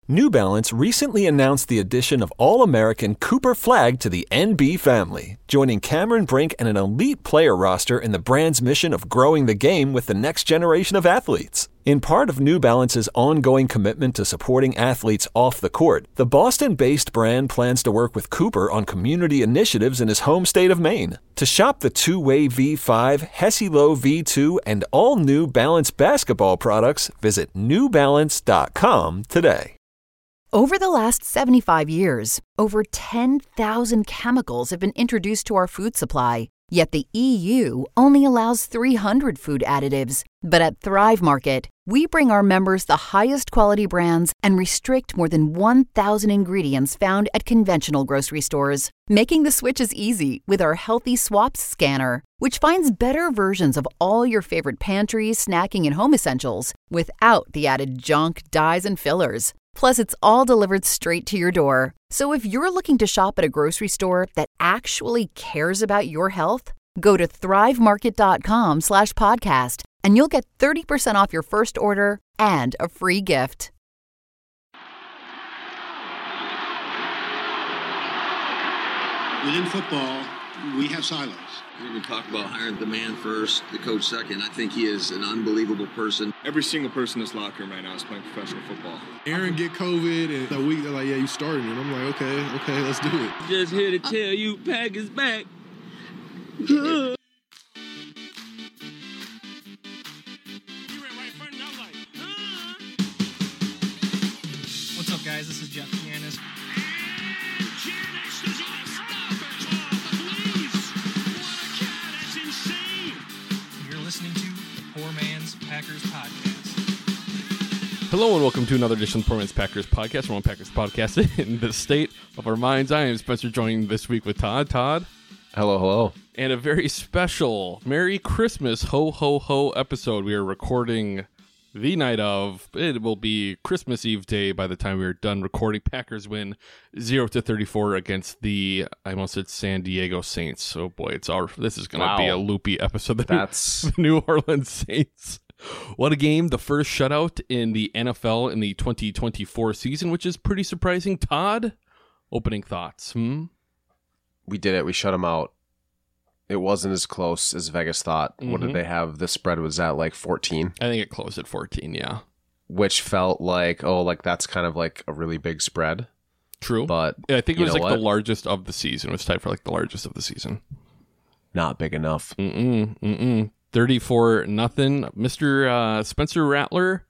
New Balance recently announced the addition of All-American Cooper Flagg to the NB family, joining Cameron Brink and an elite player roster in the brand's mission of growing the game with the next generation of athletes. In part of New Balance's ongoing commitment to supporting athletes off the court, the Boston-based brand plans to work with Cooper on community initiatives in his home state of Maine. To shop the two-way V5, Hesi-Lo V2, and all New Balance basketball products, visit newbalance.com today. Over the last 75 years, over 10,000 chemicals have been introduced to our food supply. Yet the EU only allows 300 food additives. But at Thrive Market, we bring our members the highest quality brands and restrict more than 1,000 ingredients found at conventional grocery stores. Making the switch is easy with our Healthy Swaps scanner, which finds better versions of all your favorite pantry, snacking, and home essentials without the added junk, dyes, and fillers. Plus, it's all delivered straight to your door. So if you're looking to shop at a grocery store that actually cares about your health, go to thrivemarket.com/podcast and you'll get 30% off your first order and a free gift. Within football, we have silos. We talk about hiring the man first, the coach second. I think he is an unbelievable person. Every single person in this locker room right now is playing professional football. Aaron get COVID, and a week they're like, yeah, you starting. And I'm like, okay, let's do it. Just here to tell you, Pack is back. What's up, guys? This is Jeff Giannis. Listening to the Poor Man's Packers Podcast. Hello and welcome to another edition of the Poor Man's Packers Podcast. We're on Packers Podcast in the state of our minds. I am Spencer, joined this week with Todd. Todd. Hello. And a very special Merry Christmas Ho Ho Ho episode. We are recording the night of, it will be Christmas Eve day by the time we are done recording. Packers win 0-34 against the, I almost said San Diego Saints. Oh boy, this is going to be a loopy episode. That's the New Orleans Saints. What a game. The first shutout in the NFL in the 2024 season, which is pretty surprising. Todd, opening thoughts. We did it. We shut them out. It wasn't as close as Vegas thought. Mm-hmm. What did they have? The spread was at like 14. I think it closed at 14, yeah. Which felt like, that's kind of like a really big spread. True. But I think it was like the largest of the season. It was tied for like the largest of the season. Not big enough. 34-0. Mr. Spencer Rattler.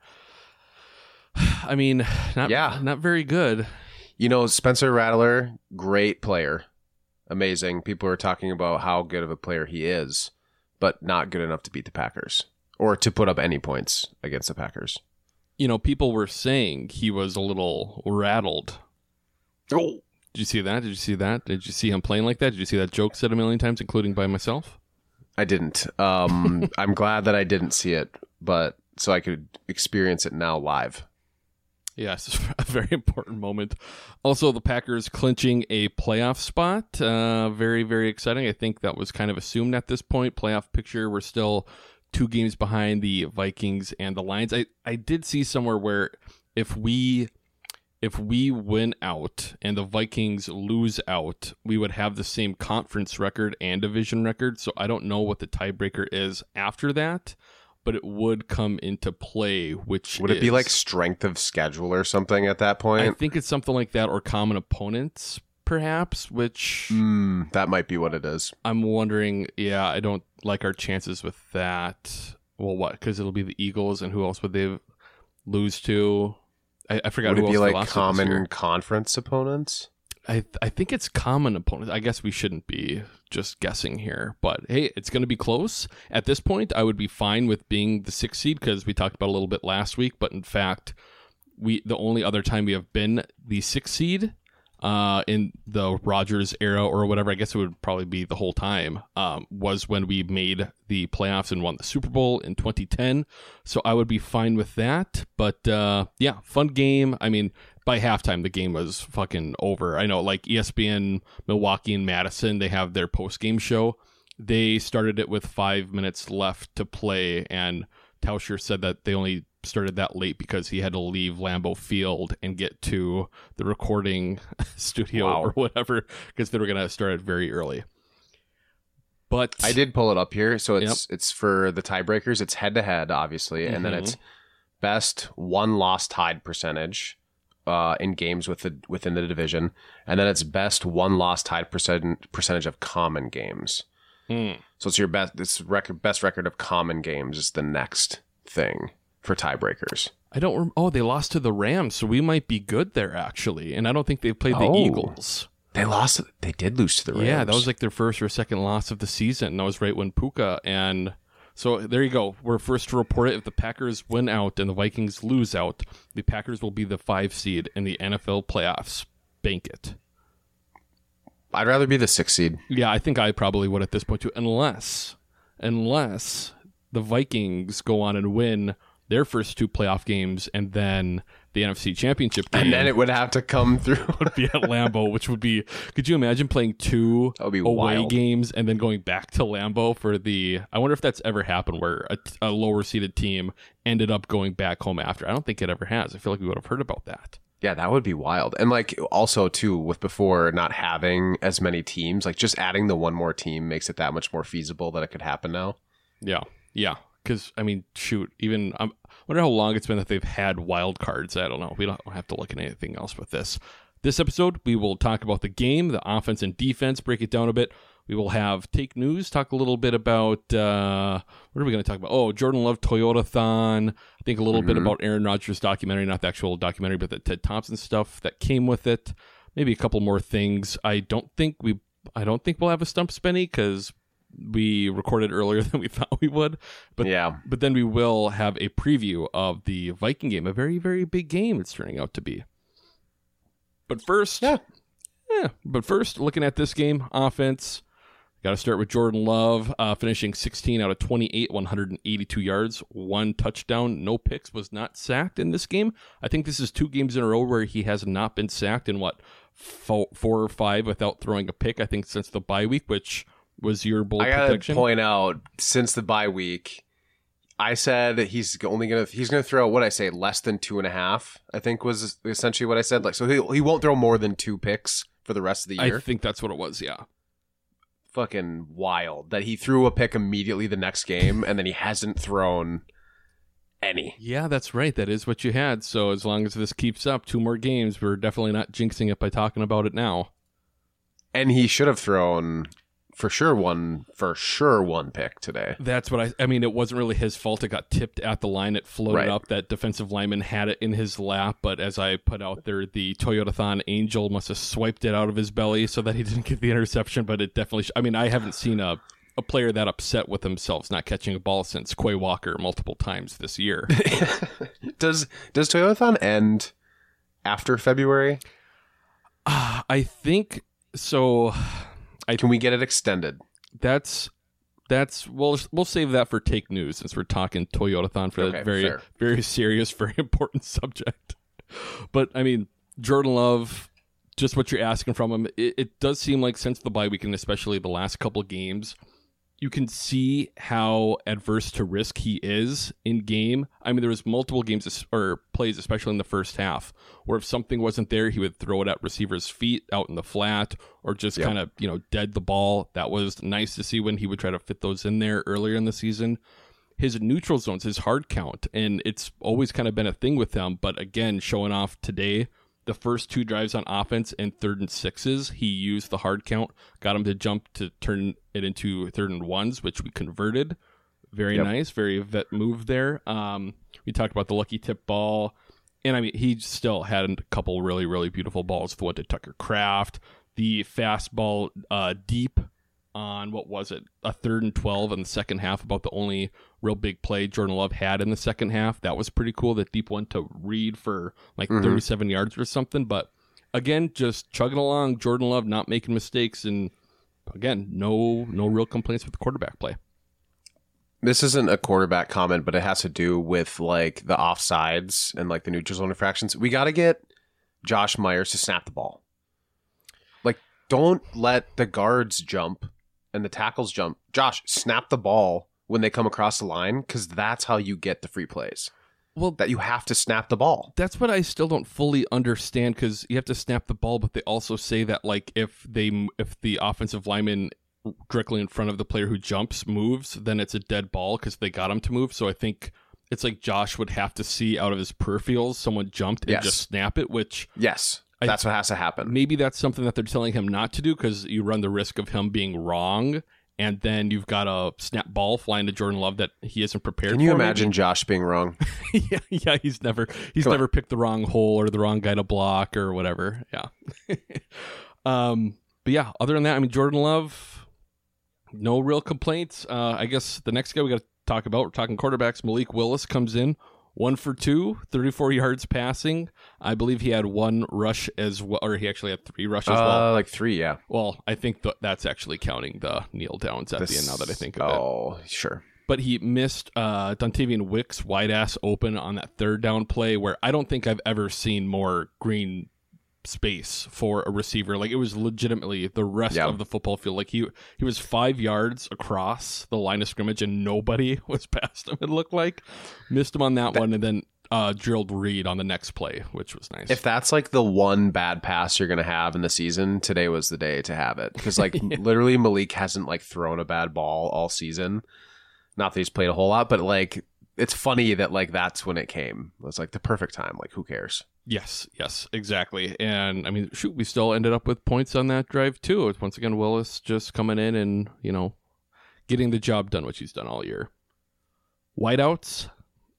I mean, not very good. Spencer Rattler, great player. Amazing. People are talking about how good of a player he is, but not good enough to beat the Packers or to put up any points against the Packers. People were saying he was a little rattled. Oh, did you see that? Did you see him playing like that? Did you see that joke said a million times, including by myself? I didn't. I'm glad that I didn't see it, but so I could experience it now live. Yes, a very important moment. Also, the Packers clinching a playoff spot. Very, very exciting. I think that was kind of assumed at this point. Playoff picture, we're still 2 games behind the Vikings and the Lions. I did see somewhere where if we win out and the Vikings lose out, we would have the same conference record and division record. So I don't know what the tiebreaker is after that, but it would come into play, would it be like strength of schedule or something at that point? I think it's something like that, or common opponents, perhaps, which... that might be what it is. I'm wondering, I don't like our chances with that. Well, what? Because it'll be the Eagles, and who else would they lose to? I forgot who else. Would it be like common conference opponents? I think it's common opponents. I guess we shouldn't be just guessing here, but hey, it's going to be close. At this point, I would be fine with being the 6th seed because we talked about a little bit last week, but in fact, the only other time we have been the 6th seed in the Rodgers era or whatever, I guess it would probably be the whole time, was when we made the playoffs and won the Super Bowl in 2010. So I would be fine with that. But fun game. I mean, by halftime, the game was fucking over. I know, like ESPN, Milwaukee, and Madison, they have their post-game show. They started it with 5 minutes left to play, and Tauscher said that they only started that late because he had to leave Lambeau Field and get to the recording studio or whatever because they were going to start it very early. But I did pull it up here, so it's for the tiebreakers. It's head to head, obviously, and then it's best won-loss tied percentage in games within the division, and then it's best won-loss tied percentage of common games. So it's your best. It's best record of common games is the next thing for tiebreakers. I don't. They lost to the Rams, so we might be good there actually. And I don't think they've played the Eagles. They lost. They did lose to the Rams. Yeah, that was like their first or second loss of the season. And that was right when Puka and. So there you go. We're first to report it. If the Packers win out and the Vikings lose out, the Packers will be the 5 seed in the NFL playoffs. Bank it. I'd rather be the 6 seed. Yeah, I think I probably would at this point too, unless the Vikings go on and win their first 2 playoff games and then the NFC Championship game. And then it would have to come through. Would be at Lambeau, which would be, could you imagine playing 2 away games and then going back to Lambeau for I wonder if that's ever happened where a lower seeded team ended up going back home after. I don't think it ever has. I feel like we would have heard about that. Yeah, that would be wild. And like also too, with before not having as many teams, like just adding the one more team makes it that much more feasible that it could happen now. Yeah. Because, I mean, shoot, even I wonder how long it's been that they've had wild cards. I don't know. We don't have to look at anything else with this. This episode, we will talk about the game, the offense and defense, break it down a bit. We will have Take News, talk a little bit about, what are we going to talk about? Oh, Jordan Love Toyota-thon. I think a little bit about Aaron Rodgers' documentary, not the actual documentary, but the Ted Thompson stuff that came with it. Maybe a couple more things. I don't think we'll have a Stump Spenny because we recorded earlier than we thought we would. But then we will have a preview of the Viking game, a very, very big game it's turning out to be. But first, looking at this game, offense, got to start with Jordan Love, finishing 16 out of 28, 182 yards, 1 touchdown, no picks, was not sacked in this game. I think this is 2 games in a row where he has not been sacked in 4 or 5 without throwing a pick, I think since the bye week, which was your bold prediction. I gotta point out, since the bye week, I said he's gonna throw, what I say, less than 2.5, I think was essentially what I said. Like, so he won't throw more than 2 picks for the rest of the year. I think that's what it was, yeah. Fucking wild that he threw a pick immediately the next game and then he hasn't thrown any. Yeah, that's right. That is what you had. So as long as this keeps up, 2 more games, we're definitely not jinxing it by talking about it now. And he should have thrown for sure one pick today. That's what I mean, it wasn't really his fault. It got tipped at the line. It floated up. That defensive lineman had it in his lap. But as I put out there, the Toyota-thon angel must have swiped it out of his belly so that he didn't get the interception. But it definitely, I haven't seen a player that upset with themselves not catching a ball since Quay Walker multiple times this year. Does Toyota-thon end after February? I think so. Can we get it extended? That's we'll save that for Take News since we're talking Toyota-thon for that very very serious, very important subject. But I mean, Jordan Love, just what you're asking from him, it does seem like since the bye week and especially the last couple games, you can see how adverse to risk he is in game. I mean, there was multiple games or plays, especially in the first half, where if something wasn't there, he would throw it at receivers' feet out in the flat or just kind of, dead the ball. That was nice to see when he would try to fit those in there earlier in the season. His neutral zones, his hard count, and it's always kind of been a thing with him. But again, showing off today, the first 2 drives on offense and 3rd and 6s, he used the hard count, got him to jump to turn it into 3rd and 1s, which we converted. Very nice, very vet move there. We talked about the lucky tip ball, and I mean, he still had a couple really, really beautiful balls. The one to Tucker Kraft, the fastball deep on, what was it, a 3rd and 12 in the second half, about the only real big play Jordan Love had in the second half. That was pretty cool, that deep one to Reed for like 37 yards or something. But again, just chugging along, Jordan Love not making mistakes, and again, no real complaints with the quarterback play. This isn't a quarterback comment, but it has to do with like the offsides and like the neutral zone infractions. We got to get Josh Myers to snap the ball. Like, don't let the guards jump and the tackles jump. Josh, snap the ball when they come across the line, because that's how you get the free plays. Well, that you have to snap the ball. That's what I still don't fully understand, because you have to snap the ball, but they also say that like if the offensive lineman directly in front of the player who jumps moves, then it's a dead ball because they got him to move. So I think it's like Josh would have to see out of his peripherals someone jumped and just snap it, which that's what has to happen. Maybe that's something that they're telling him not to do because you run the risk of him being wrong. And then you've got a snap ball flying to Jordan Love that he isn't prepared for. Can you imagine Josh being wrong? yeah, he's never picked the wrong hole or the wrong guy to block or whatever. Yeah. But yeah, other than that, I mean, Jordan Love, no real complaints. I guess the next guy we got to talk about, we're talking quarterbacks. Malik Willis comes in 1 for 2, 34 yards passing. I believe he had 1 rush as well, or he actually had 3 rushes. Like 3, yeah. Well, I think that's actually counting the kneel downs at the end now that I think of it. Oh, sure. But he missed Dontavian Wicks wide ass open on that 3rd down play where I don't think I've ever seen more green space for a receiver. Like, it was legitimately the rest of the football field. Like, he was 5 yards across the line of scrimmage and nobody was past him, it looked like. Missed him on that one, and then drilled Reed on the next play, which was nice. If that's like the one bad pass you're going to have in the season, today was the day to have it. Because like literally Malik hasn't like thrown a bad ball all season. Not that he's played a whole lot, but like it's funny that like that's when it came. It was like the perfect time. Like, who cares? Yes, exactly. And I mean, shoot, we still ended up with points on that drive too. It's once again Willis just coming in and, you know, getting the job done, which he's done all year. Wideouts.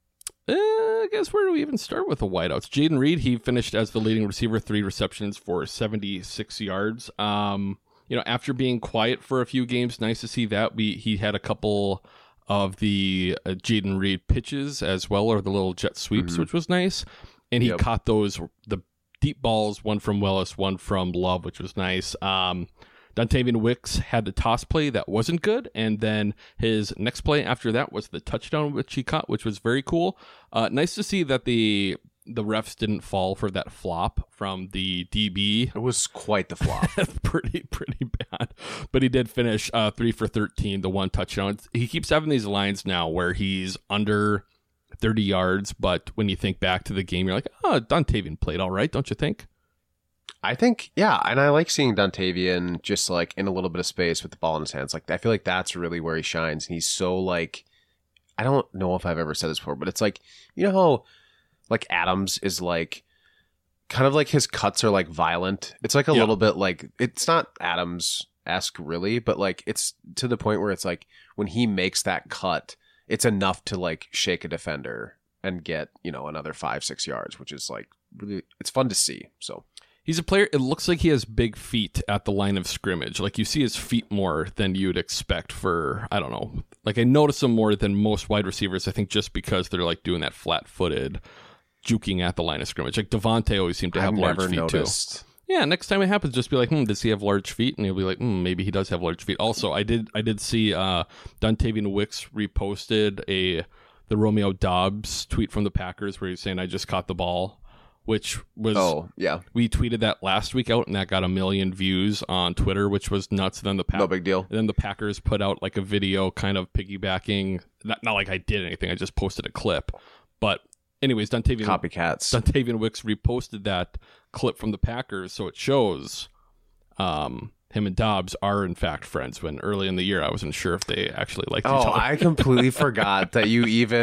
I guess where do we even start with the wideouts? Jaden Reed, he finished as the leading receiver, 3 receptions for 76 yards. You know, after being quiet for a few games, nice to see that. He had a couple of the Jaden Reed pitches as well, or the little jet sweeps, which was nice. And he caught the deep balls, one from Willis, one from Love, which was nice. Dontavian Wicks had the toss play that wasn't good, and then his next play after that was the touchdown which he caught, which was very cool. Nice to see that the refs didn't fall for that flop from the DB. It was quite the flop. pretty bad. But he did finish 3 for 13, the 1 touchdown. He keeps having these lines now where he's under 30 yards, but when you think back to the game, you're like, oh, Dontavian played all right, don't you think? I think, yeah, and I like seeing Dontavian just like in a little bit of space with the ball in his hands. Like, I feel like that's really where he shines. He's so like, I don't know if I've ever said this before, but it's like, you know how like Adams is like, kind of like his cuts are like violent. It's like a little bit like, it's not Adams-esque really, but like it's to the point where it's like when he makes that cut, it's enough to like shake a defender and get, you know, another 5-6 yards, which is like really, it's fun to see. So he's a player, it looks like he has big feet at the line of scrimmage. Like, you see his feet more than you'd expect for, I don't know. Like, I notice him more than most wide receivers, I think, just because they're like doing that flat-footed juking at the line of scrimmage. Like, Devontae always seemed to have large feet noticed. Too. Yeah, next time it happens, just be like, does he have large feet? And you'll be like, maybe he does have large feet. Also, I did see Dontavian Wicks reposted the Romeo Doubs tweet from the Packers where he's saying, I just caught the ball, which was, we tweeted that last week out, and that got 1 million views on Twitter, which was nuts. Then no big deal. And then the Packers put out like a video kind of piggybacking, not like I did anything, I just posted a clip. But anyways, copycats. Dontavian Wicks reposted that clip from the Packers, so it shows him and Dobbs are in fact friends, when early in the year I wasn't sure if they actually liked each other. I completely forgot that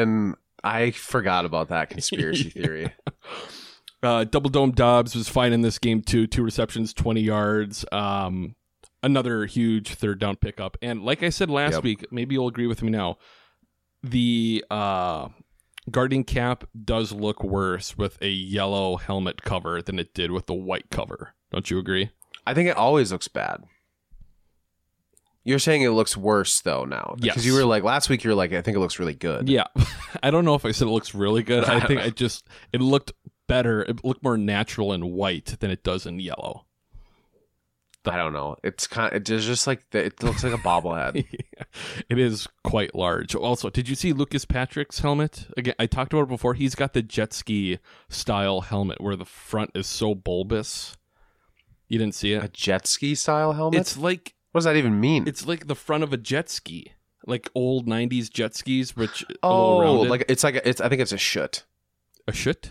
I forgot about that conspiracy theory. Double Dome Dobbs was fine in this game too. 2 receptions, 20 yards. Another huge 3rd down pickup. And like I said last week, maybe you'll agree with me now, the guarding cap does look worse with a yellow helmet cover than it did with the white cover. Don't you agree? I think it always looks bad. You're saying it looks worse though now. Yes. Because you were like, last week you were like, I think it looks really good. Yeah. I don't know if I said it looks really good. I think it looked better. It looked more natural in white than it does in yellow. I don't know. It's just like it looks like a bobblehead. Yeah, it is quite large. Also, did you see Lucas Patrick's helmet? Again, I talked about it before. He's got the jet ski style helmet where the front is so bulbous. You didn't see it? A jet ski style helmet? It's like, what does that even mean? It's like the front of a jet ski, like old 90s jet skis, which like I think it's a chute. A schutt?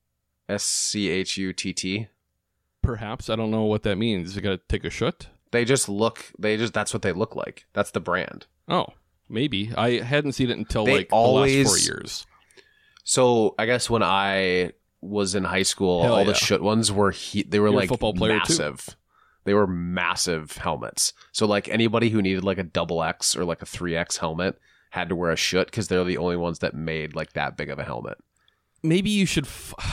SCHUTT. Perhaps. I don't know what that means. You got to take a schutt? That's what they look like. That's the brand. Oh, maybe. I hadn't seen it until They the last 4 years. So I guess when I was in high school, Hell all yeah. the schutt ones were they were You're a like football player too. massive. They were massive helmets. So like anybody who needed like a XX or like a 3X helmet had to wear a schutt because they're the only ones that made like that big of a helmet. Maybe you should...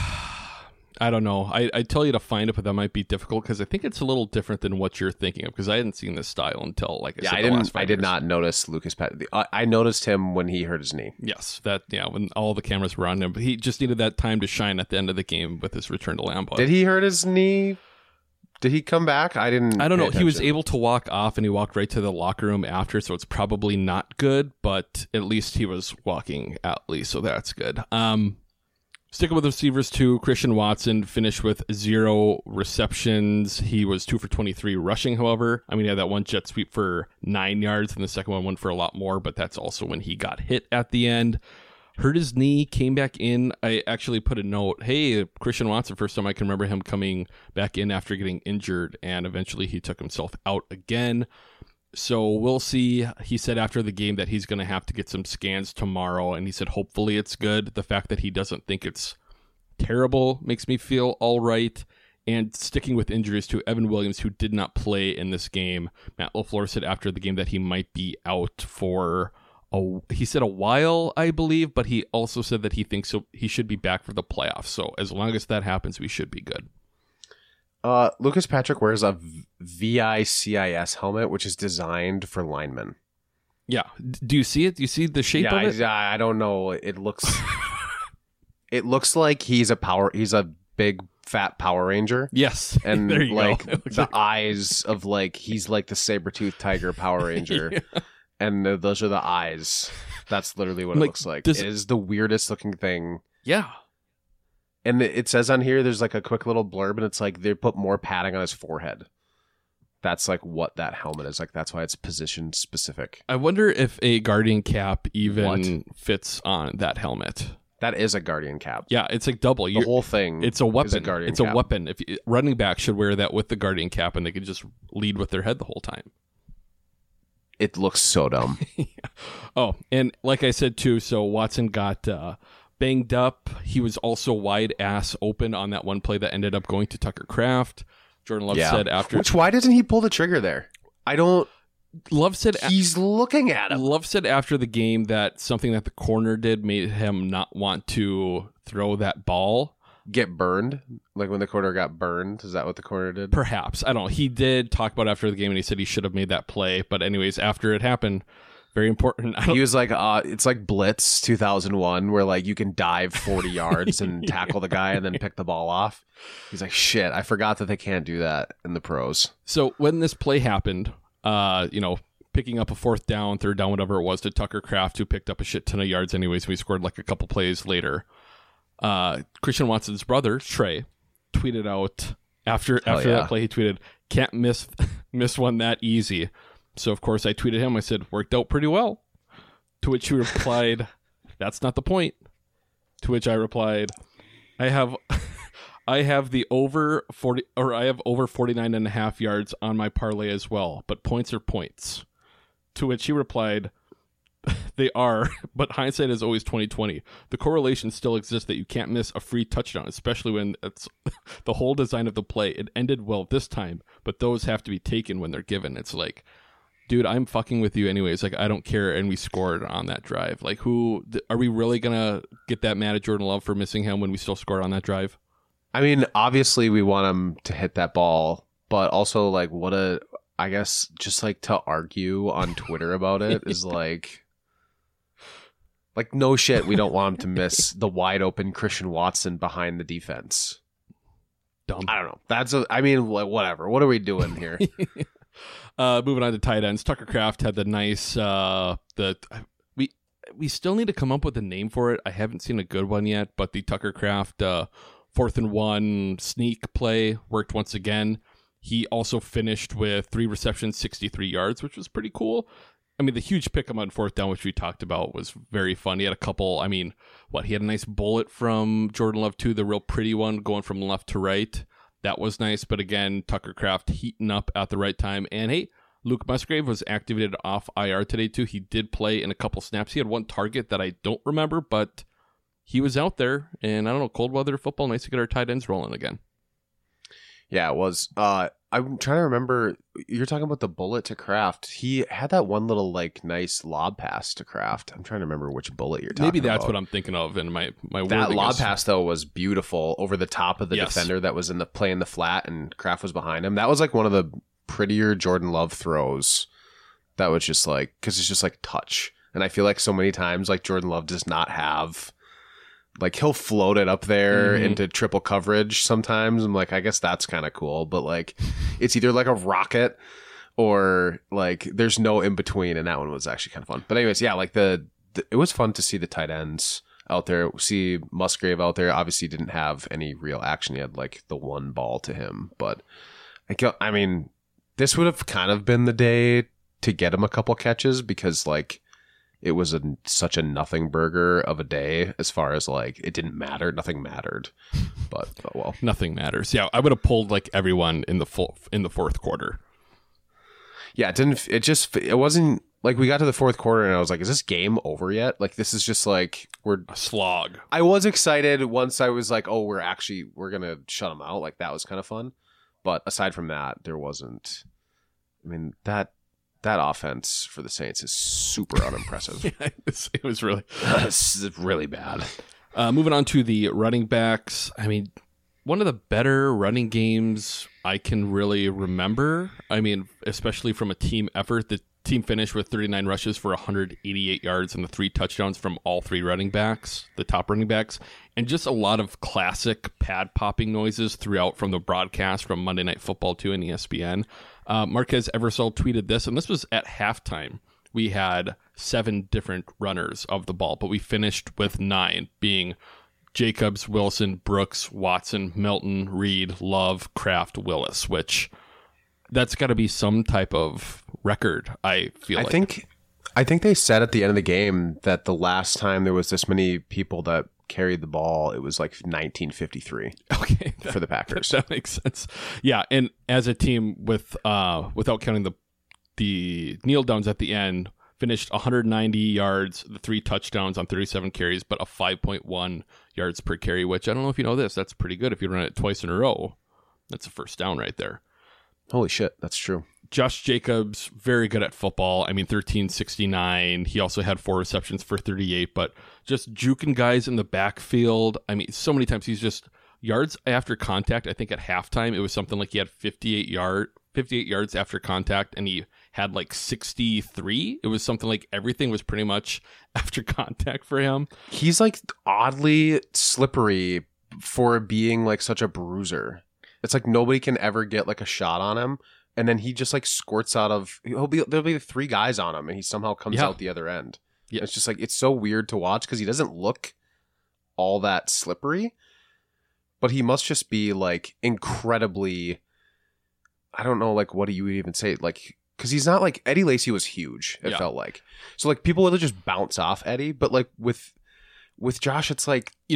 I don't know. I tell you to find it, but that might be difficult because I think it's a little different than what you're thinking of because I hadn't seen this style until like I said, the last 5 I did years. not notice Lucas Patrick. I noticed him when he hurt his knee. Yes, when all the cameras were on him, but he just needed that time to shine at the end of the game with his return to Lambeau. Did he hurt his knee? Did he come back? I don't know. He was able to walk off and he walked right to the locker room after, so it's probably not good, but at least he was walking at least, so that's good. Sticking with receivers too, Christian Watson finished with 0 receptions. He was 2 for 23 rushing, however. I mean, he had that one jet sweep for 9 yards and the second one went for a lot more, but that's also when he got hit at the end. Hurt his knee, came back in. I actually put a note, hey, Christian Watson, first time I can remember him coming back in after getting injured, and eventually he took himself out again. So we'll see. He said after the game that he's going to have to get some scans tomorrow, and he said hopefully it's good. The fact that he doesn't think it's terrible makes me feel all right. And sticking with injuries to Evan Williams, who did not play in this game, Matt LaFleur said after the game that he might be out for a while, I believe, but he also said that he thinks he should be back for the playoffs. So as long as that happens, we should be good. Lucas Patrick wears a VICIS helmet, which is designed for linemen. Yeah. Do you see it? Do you see the shape of it? I don't know. It looks it looks like he's a big fat Power Ranger. Yes. And there you like go. the eyes of like he's like the saber-toothed tiger Power Ranger. Yeah. And those are the eyes. That's literally what it looks like. It is the weirdest looking thing. Yeah. And it says on here, there's like a quick little blurb, and it's like they put more padding on his forehead. That's like what that helmet is like. That's why it's position specific. I wonder if a Guardian cap even fits on that helmet. That is a Guardian cap. Yeah, it's like double. The whole thing. It's a weapon. Is a Guardian it's cap. a weapon. If running back should wear that with the Guardian cap, and they could just lead with their head the whole time. It looks so dumb. Yeah. Oh, and like I said too, so Watson got banged up. He was also wide ass open on that one play that ended up going to Tucker Kraft. Jordan Love said after... Why doesn't he pull the trigger there? Love said... He's looking at him. Love said after the game that something that the corner did made him not want to throw that ball. Get burned? Like when the corner got burned? Is that what the corner did? Perhaps. I don't know. He did talk about after the game and he said he should have made that play. But anyways, after it happened... Very important. He was like, it's like Blitz 2001, where like you can dive 40 yards and tackle the guy and then pick the ball off. He's like, shit, I forgot that they can't do that in the pros. So when this play happened, picking up a 4th down, 3rd down, whatever it was, to Tucker Kraft, who picked up a shit ton of yards anyways. We scored like a couple plays later. Christian Watson's brother, Trey, tweeted out after that play, he tweeted, "Can't miss one that easy." So, of course, I tweeted him. I said, "Worked out pretty well." To which he replied, "That's not the point." To which I replied, I have over 40, or I have over 49.5 yards on my parlay as well, but points are points. To which he replied, "They are, but hindsight is always 20/20. The correlation still exists that you can't miss a free touchdown, especially when it's the whole design of the play. It ended well this time, but those have to be taken when they're given." It's like, dude, I'm fucking with you anyways. Like, I don't care. And we scored on that drive. Like, are we really going to get that mad at Jordan Love for missing him when we still scored on that drive? I mean, obviously we want him to hit that ball, but also like I guess just like to argue on Twitter about it is like no shit. We don't want him to miss the wide open Christian Watson behind the defense. Dumb. I don't know. Whatever. What are we doing here? Moving on to tight ends, Tucker Kraft had the nice we still need to come up with a name for it. I haven't seen a good one yet, but the Tucker Kraft 4th and 1 sneak play worked once again. He also finished with 3 receptions, 63 yards, which was pretty cool. I mean, the huge pick him on fourth down, which we talked about, was very fun. He had a couple, I mean, he had a nice bullet from Jordan Love too, the real pretty one going from left to right. That was nice. But again, Tucker Kraft heating up at the right time. And hey, Luke Musgrave was activated off IR today too. He did play in a couple snaps. He had one target that I don't remember, but he was out there. And I don't know, cold weather football, nice to get our tight ends rolling again. Yeah, it was. I'm trying to remember. You're talking about the bullet to Kraft. He had that one little nice lob pass to Kraft. I'm trying to remember which bullet you're talking about. Maybe that's what I'm thinking of. And my that lob pass though was beautiful over the top of the defender that was playing the flat, and Kraft was behind him. That was one of the prettier Jordan Love throws. That was just because it's just touch, and I feel like so many times Jordan Love does not have. He'll float it up there into triple coverage sometimes. I'm I guess that's kind of cool. But, it's either a rocket or, there's no in between. And that one was actually kind of fun. But anyways, yeah, it was fun to see the tight ends out there. See Musgrave out there. Obviously didn't have any real action. He had, the one ball to him. But, I mean, this would have kind of been the day to get him a couple catches because, it was such a nothing burger of a day as far as it didn't matter. Nothing mattered, but oh well. Nothing matters. Yeah, I would have pulled everyone in the fourth quarter. Yeah, it wasn't we got to the fourth quarter and I was is this game over yet? This is just we're a slog. I was excited once I was oh, we're going to shut them out. That was kind of fun. But aside from that, there wasn't, I mean, that offense for the Saints is super unimpressive. Yeah, it was really really bad. Moving on to the running backs. I mean, one of the better running games I can really remember. I mean, especially from a team effort. The team finished with 39 rushes for 188 yards and the 3 touchdowns from all 3 running backs, the top running backs, and just a lot of classic pad popping noises throughout from the broadcast from Monday Night Football 2 and ESPN. Marquez Eversole tweeted this, and this was at halftime. We had 7 different runners of the ball, but we finished with 9, being Jacobs, Wilson, Brooks, Watson, Milton, Reed, Love, Kraft, Willis, which that's got to be some type of record, I feel like. I think they said at the end of the game that the last time there was this many people that carried the ball, it was 1953. Okay, for the Packers. That makes sense. Yeah, and as a team without counting the kneel downs at the end, finished 190 yards, the 3 touchdowns on 37 carries, but a 5.1 yards per carry, which I don't know if you know this. That's pretty good if you run it twice in a row. That's a first down right there. Holy shit, that's true. Josh Jacobs, very good at football. I mean, 1369. He also had 4 receptions for 38, but just juking guys in the backfield. I mean, so many times he's just yards after contact. I think at halftime, it was something he had 58 yards after contact, and he had 63. It was something everything was pretty much after contact for him. He's oddly slippery for being such a bruiser. It's nobody can ever get a shot on him. And then he just squirts out of, there'll be 3 guys on him and he somehow comes out the other end. Yeah. It's just it's so weird to watch because he doesn't look all that slippery, but he must just be incredibly, I don't know, what do you even say? Because he's not Eddie Lacy was huge, it felt like. So people would just bounce off Eddie, but with Josh, it's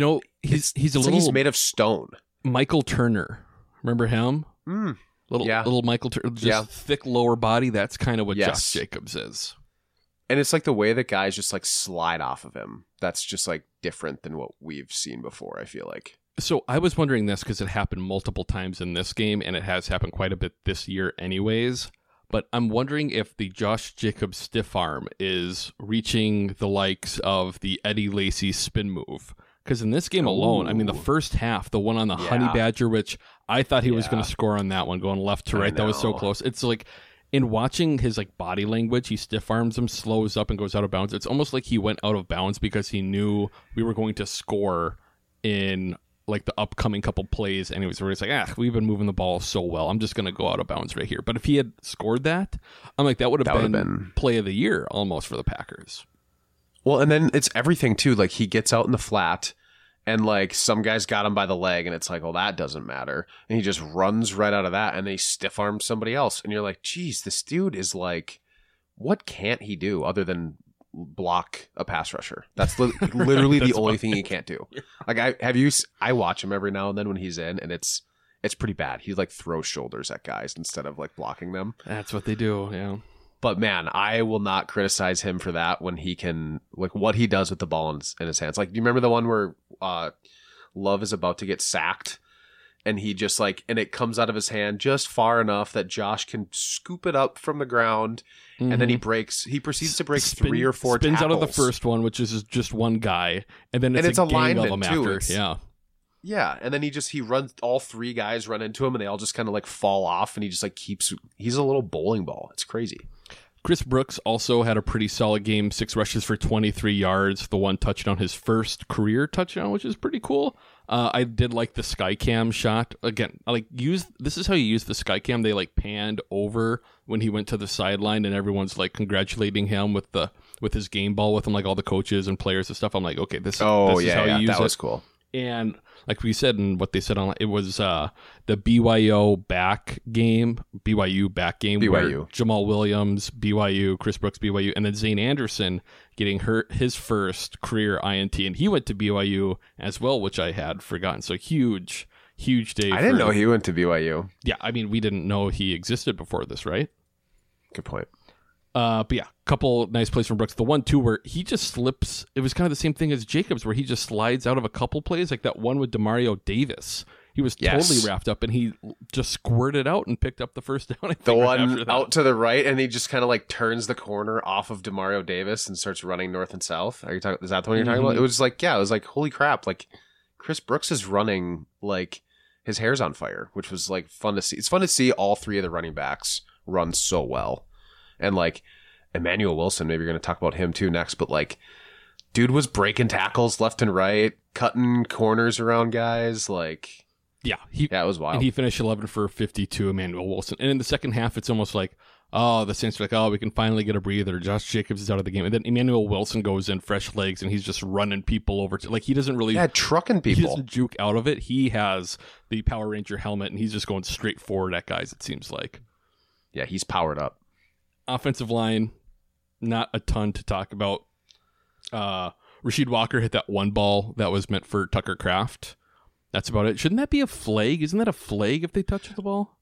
he's a little, he's made of stone. Michael Turner. Remember him? Little Michael Turner, just thick lower body. That's kind of what Josh Jacobs is. And it's the way that guys just slide off of him. That's just different than what we've seen before, I feel like. So I was wondering this because it happened multiple times in this game and it has happened quite a bit this year anyways. But I'm wondering if the Josh Jacobs stiff arm is reaching the likes of the Eddie Lacy spin move. Because in this game alone, I mean, the first half, the one on the Honey Badger, which I thought he was going to score on that one, going left to right. That was so close. It's in watching his body language, he stiff arms him, slows up, and goes out of bounds. It's almost like he went out of bounds because he knew we were going to score in the upcoming couple plays. And he was we've been moving the ball so well. I'm just going to go out of bounds right here. But if he had scored that, I'm that would have been play of the year almost for the Packers. Well, and then it's everything too. He gets out in the flat. And some guys got him by the leg and it's well, that doesn't matter. And he just runs right out of that and they stiff arm somebody else. And you're geez, this dude is what can't he do other than block a pass rusher? That's literally the only thing he can't do. Like I watch him every now and then when he's in, and it's pretty bad. He like throws shoulders at guys instead of like blocking them. That's what they do. Yeah. But man, I will not criticize him for that when he can, like, what he does with the ball in his hands. Like, do you remember the one where Love is about to get sacked, and he just like, and it comes out of his hand just far enough that Josh can scoop it up from the ground, and then he proceeds to break 3 or 4 spins tackles. out of the first one, which is just one guy, and then it's a gang of them after. Yeah, and then he runs, all 3 guys run into him, and they all just kind of like fall off, and he just like he's a little bowling ball. It's crazy. Chris Brooks also had a pretty solid game, 6 rushes for 23 yards, the 1 touchdown, his first career touchdown, which is pretty cool. I did like the Skycam shot. Again, this is how you use the Skycam. They like panned over when he went to the sideline, and everyone's like congratulating him with his game ball with him, like all the coaches and players and stuff. I'm like, okay, this is how you use it. That was cool. And like we said, and what they said online, it was the BYU back game, where Jamal Williams, BYU, Chris Brooks, BYU, and then Zane Anderson getting his first career INT, and he went to BYU as well, which I had forgotten. So huge day. I didn't know he went to BYU. Yeah, I mean, we didn't know he existed before this, right? Good point. But yeah, couple nice plays from Brooks. The one, too, where he just slips. It was kind of the same thing as Jacobs, where he just slides out of a couple plays, like that one with Demario Davis. He was totally wrapped up, and he just squirted out and picked up the first down. The one out to the right, and he just kind of like turns the corner off of Demario Davis and starts running north and south. Are you talking? Is that the one you're talking about? It was like, it was like, holy crap! Like Chris Brooks is running like his hair's on fire, which was like fun to see. It's fun to see all 3 of the running backs run so well. And like Emmanuel Wilson, maybe you're going to talk about him too next, but like dude was breaking tackles left and right, cutting corners around guys. Like, it was wild. And he finished 11 for 52, Emmanuel Wilson. And in the second half, it's almost like, the Saints are like, we can finally get a breather. Josh Jacobs is out of the game. And then Emmanuel Wilson goes in fresh legs, and he's just running people over. Like, he doesn't really... trucking people. He doesn't juke out of it. He has the Power Ranger helmet, and he's just going straight forward at guys, it seems like. Yeah, he's powered up. Offensive line, not a ton to talk about. Rasheed Walker hit that one ball that was meant for Tucker Kraft. That's about it. Shouldn't that be a flag? Isn't that a flag if they touch the ball?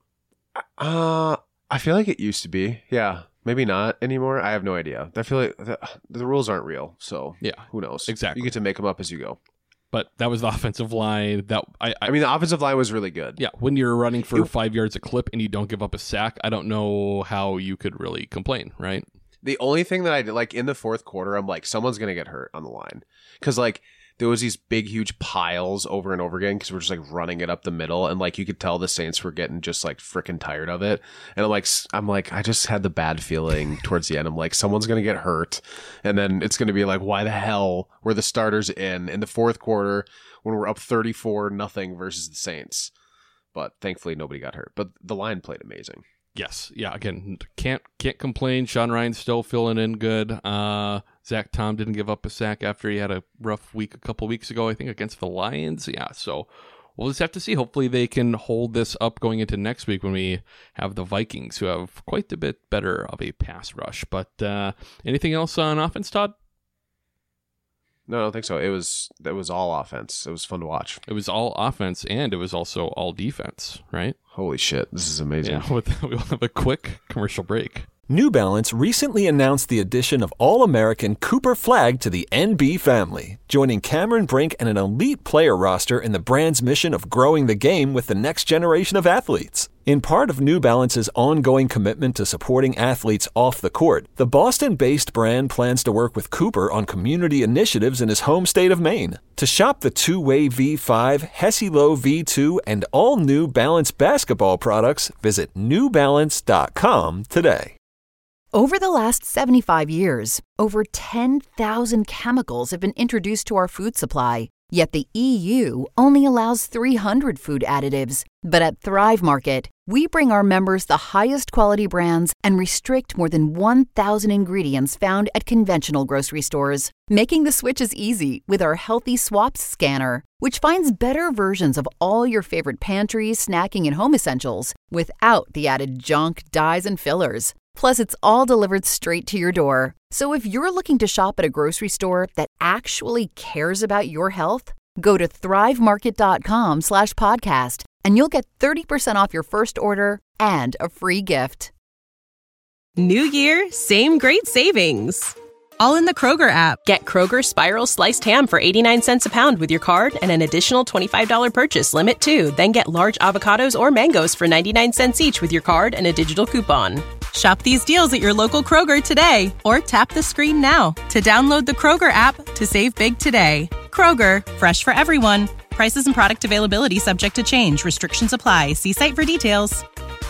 I feel like it used to be. Yeah, maybe not anymore. I have no idea. I feel like the rules aren't real, so who knows? Exactly. You get to make them up as you go. But that was the offensive line. I mean, the offensive line was really good. Yeah, when you're running for 5 yards a clip and you don't give up a sack, I don't know how you could really complain, right? The only thing that I did, like in the fourth quarter, I'm like, someone's going to get hurt on the line. Because like there was these big, huge piles over and over again because we're just like running it up the middle. And like you could tell the Saints were getting just like freaking tired of it. And I'm like, I just had the bad feeling towards the end. I'm like, someone's going to get hurt. And then it's going to be like, why the hell were the starters in the fourth quarter when we're up 34-0 versus the Saints? But thankfully nobody got hurt. But the line played amazing. Yes. Yeah. Again, can't complain. Sean Ryan's still filling in good. Zach Tom didn't give up a sack after he had a rough week a couple weeks ago, I think, against the Lions. Yeah. So we'll just have to see. Hopefully they can hold this up going into next week when we have the Vikings, who have quite a bit better of a pass rush. But anything else on offense, Todd? No, I don't think so. It was all offense. It was fun to watch. It was all offense, and it was also all defense, right? Holy shit, this is amazing. Yeah, we'll have a quick commercial break. New Balance recently announced the addition of All-American Cooper Flag to the NB family, joining Cameron Brink and an elite player roster in the brand's mission of growing the game with the next generation of athletes. In part of New Balance's ongoing commitment to supporting athletes off the court, the Boston-based brand plans to work with Cooper on community initiatives in his home state of Maine. To shop the two-way V5, Hesi-Lo V2, and all New Balance basketball products, visit newbalance.com today. Over the last 75 years, over 10,000 chemicals have been introduced to our food supply. Yet the EU only allows 300 food additives. But at Thrive Market, we bring our members the highest quality brands and restrict more than 1,000 ingredients found at conventional grocery stores, making the switch as easy with our Healthy Swaps scanner, which finds better versions of all your favorite pantry, snacking, and home essentials without the added junk, dyes, and fillers. Plus, it's all delivered straight to your door. So if you're looking to shop at a grocery store that actually cares about your health, go to thrivemarket.com/podcast and you'll get 30% off your first order and a free gift. New year, same great savings. All in the Kroger app. Get Kroger Spiral Sliced Ham for 89 cents a pound with your card and an additional $25 purchase limit too. Then get large avocados or mangoes for 99 cents each with your card and a digital coupon. Shop these deals at your local Kroger today or tap the screen now to download the Kroger app to save big today. Kroger, fresh for everyone. Prices and product availability subject to change. Restrictions apply. See site for details.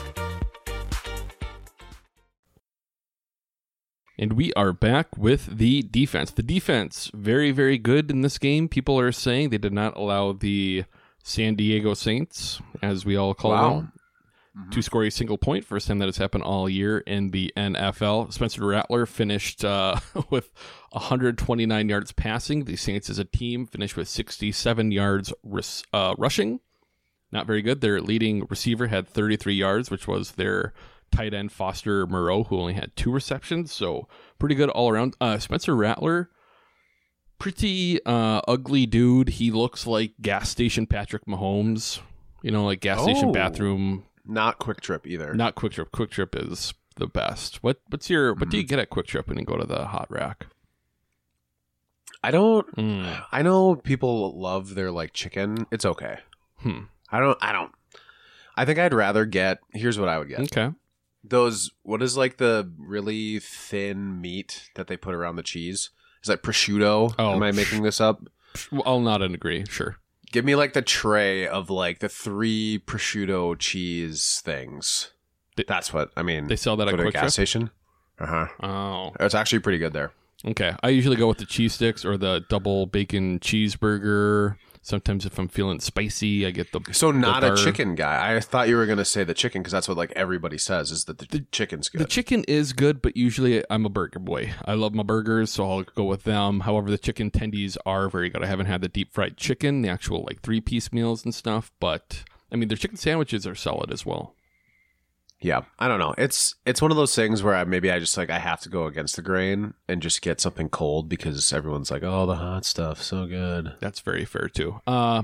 And we are back with the defense. The defense, very, very good in this game. People are saying they did not allow the San Diego Saints, as we all call them, to score a single point. First time that has happened all year in the NFL. Spencer Rattler finished with 129 yards passing. The Saints as a team finished with 67 yards rushing. Not very good. Their leading receiver had 33 yards, which was their tight end Foster Moreau, who only had 2 receptions. So pretty good all around. Spencer Rattler, pretty ugly dude. He looks like gas station Patrick Mahomes. You know, like gas station bathroom. Not Quick Trip either. Not Quick Trip. Quick Trip is the best. What do you get at Quick Trip when you go to the hot rack? I don't. I know people love their like chicken. It's okay. I don't. I think I'd rather get. Here's what I would get. Okay. Those. What is like the really thin meat that they put around the cheese? Is that prosciutto? Oh, am I making this up? I'll not agree. Sure. Give me like the tray of like the 3 prosciutto cheese things. That's what I mean. They sell that at Quick gas Trip? Station. Oh, it's actually pretty good there. Okay, I usually go with the cheese sticks or the double bacon cheeseburger. Sometimes if I'm feeling spicy, I get the. So not a chicken guy. I thought you were going to say the chicken because that's what like everybody says is that the chicken's good. The chicken is good, but usually I'm a burger boy. I love my burgers, so I'll go with them. However, the chicken tendies are very good. I haven't had the deep fried chicken, the actual like 3-piece meals and stuff, but I mean their chicken sandwiches are solid as well. Yeah, I don't know. It's one of those things where I just like I have to go against the grain and just get something cold because everyone's like, "Oh, the hot stuff, so good." That's very fair too. I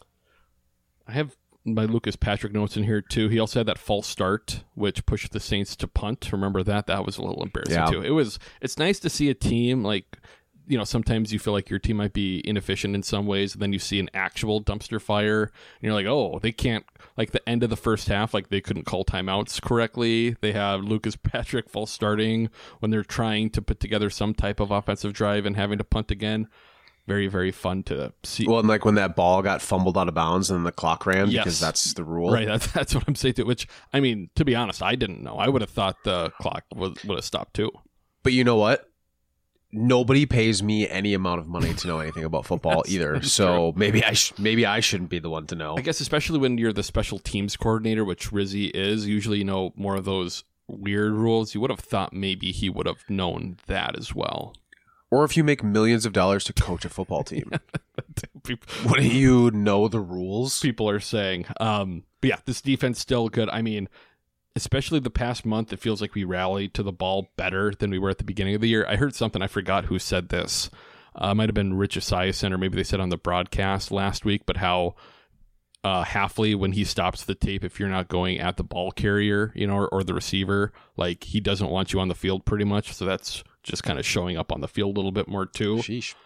have my Lucas Patrick notes in here too. He also had that false start, which pushed the Saints to punt. Remember that? That was a little embarrassing too. It's nice to see a team like. You know, sometimes you feel like your team might be inefficient in some ways, and then you see an actual dumpster fire, and you're like, oh, they can't, like the end of the first half, like they couldn't call timeouts correctly. They have Lucas Patrick false starting when they're trying to put together some type of offensive drive and having to punt again. Very, very fun to see. Well, and like when that ball got fumbled out of bounds and the clock ran, because that's the rule. Right, that's what I'm saying too, which, I mean, to be honest, I didn't know. I would have thought the clock would have stopped too. But you know what? Nobody pays me any amount of money to know anything about football either. So maybe I shouldn't be the one to know. I guess especially when you're the special teams coordinator, which Rizzy is, usually you know more of those weird rules. You would have thought maybe he would have known that as well. Or if you make millions of dollars to coach a football team, wouldn't you know the rules? People are saying. But yeah, this defense still good. I mean, especially the past month, it feels like we rallied to the ball better than we were at the beginning of the year. I heard something, I forgot who said this. It might have been Rich Esiason, or maybe they said on the broadcast last week, but how Hafley, when he stops the tape, if you're not going at the ball carrier, you know, or the receiver, like he doesn't want you on the field pretty much. So that's just kind of showing up on the field a little bit more too. Sheesh.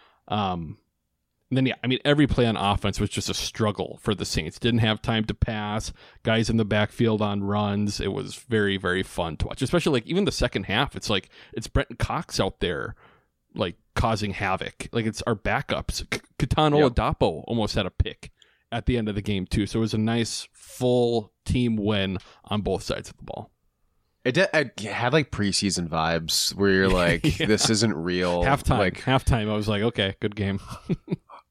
And then, yeah, I mean, every play on offense was just a struggle for the Saints. Didn't have time to pass. Guys in the backfield on runs. It was very, very fun to watch. Especially, like, even the second half, it's like, it's Brenton Cox out there, like, causing havoc. Like, it's our backups. Katan Oladapo almost had a pick at the end of the game, too. So it was a nice, full team win on both sides of the ball. It had like preseason vibes where you're like, this isn't real. Halftime, I was like, okay, good game.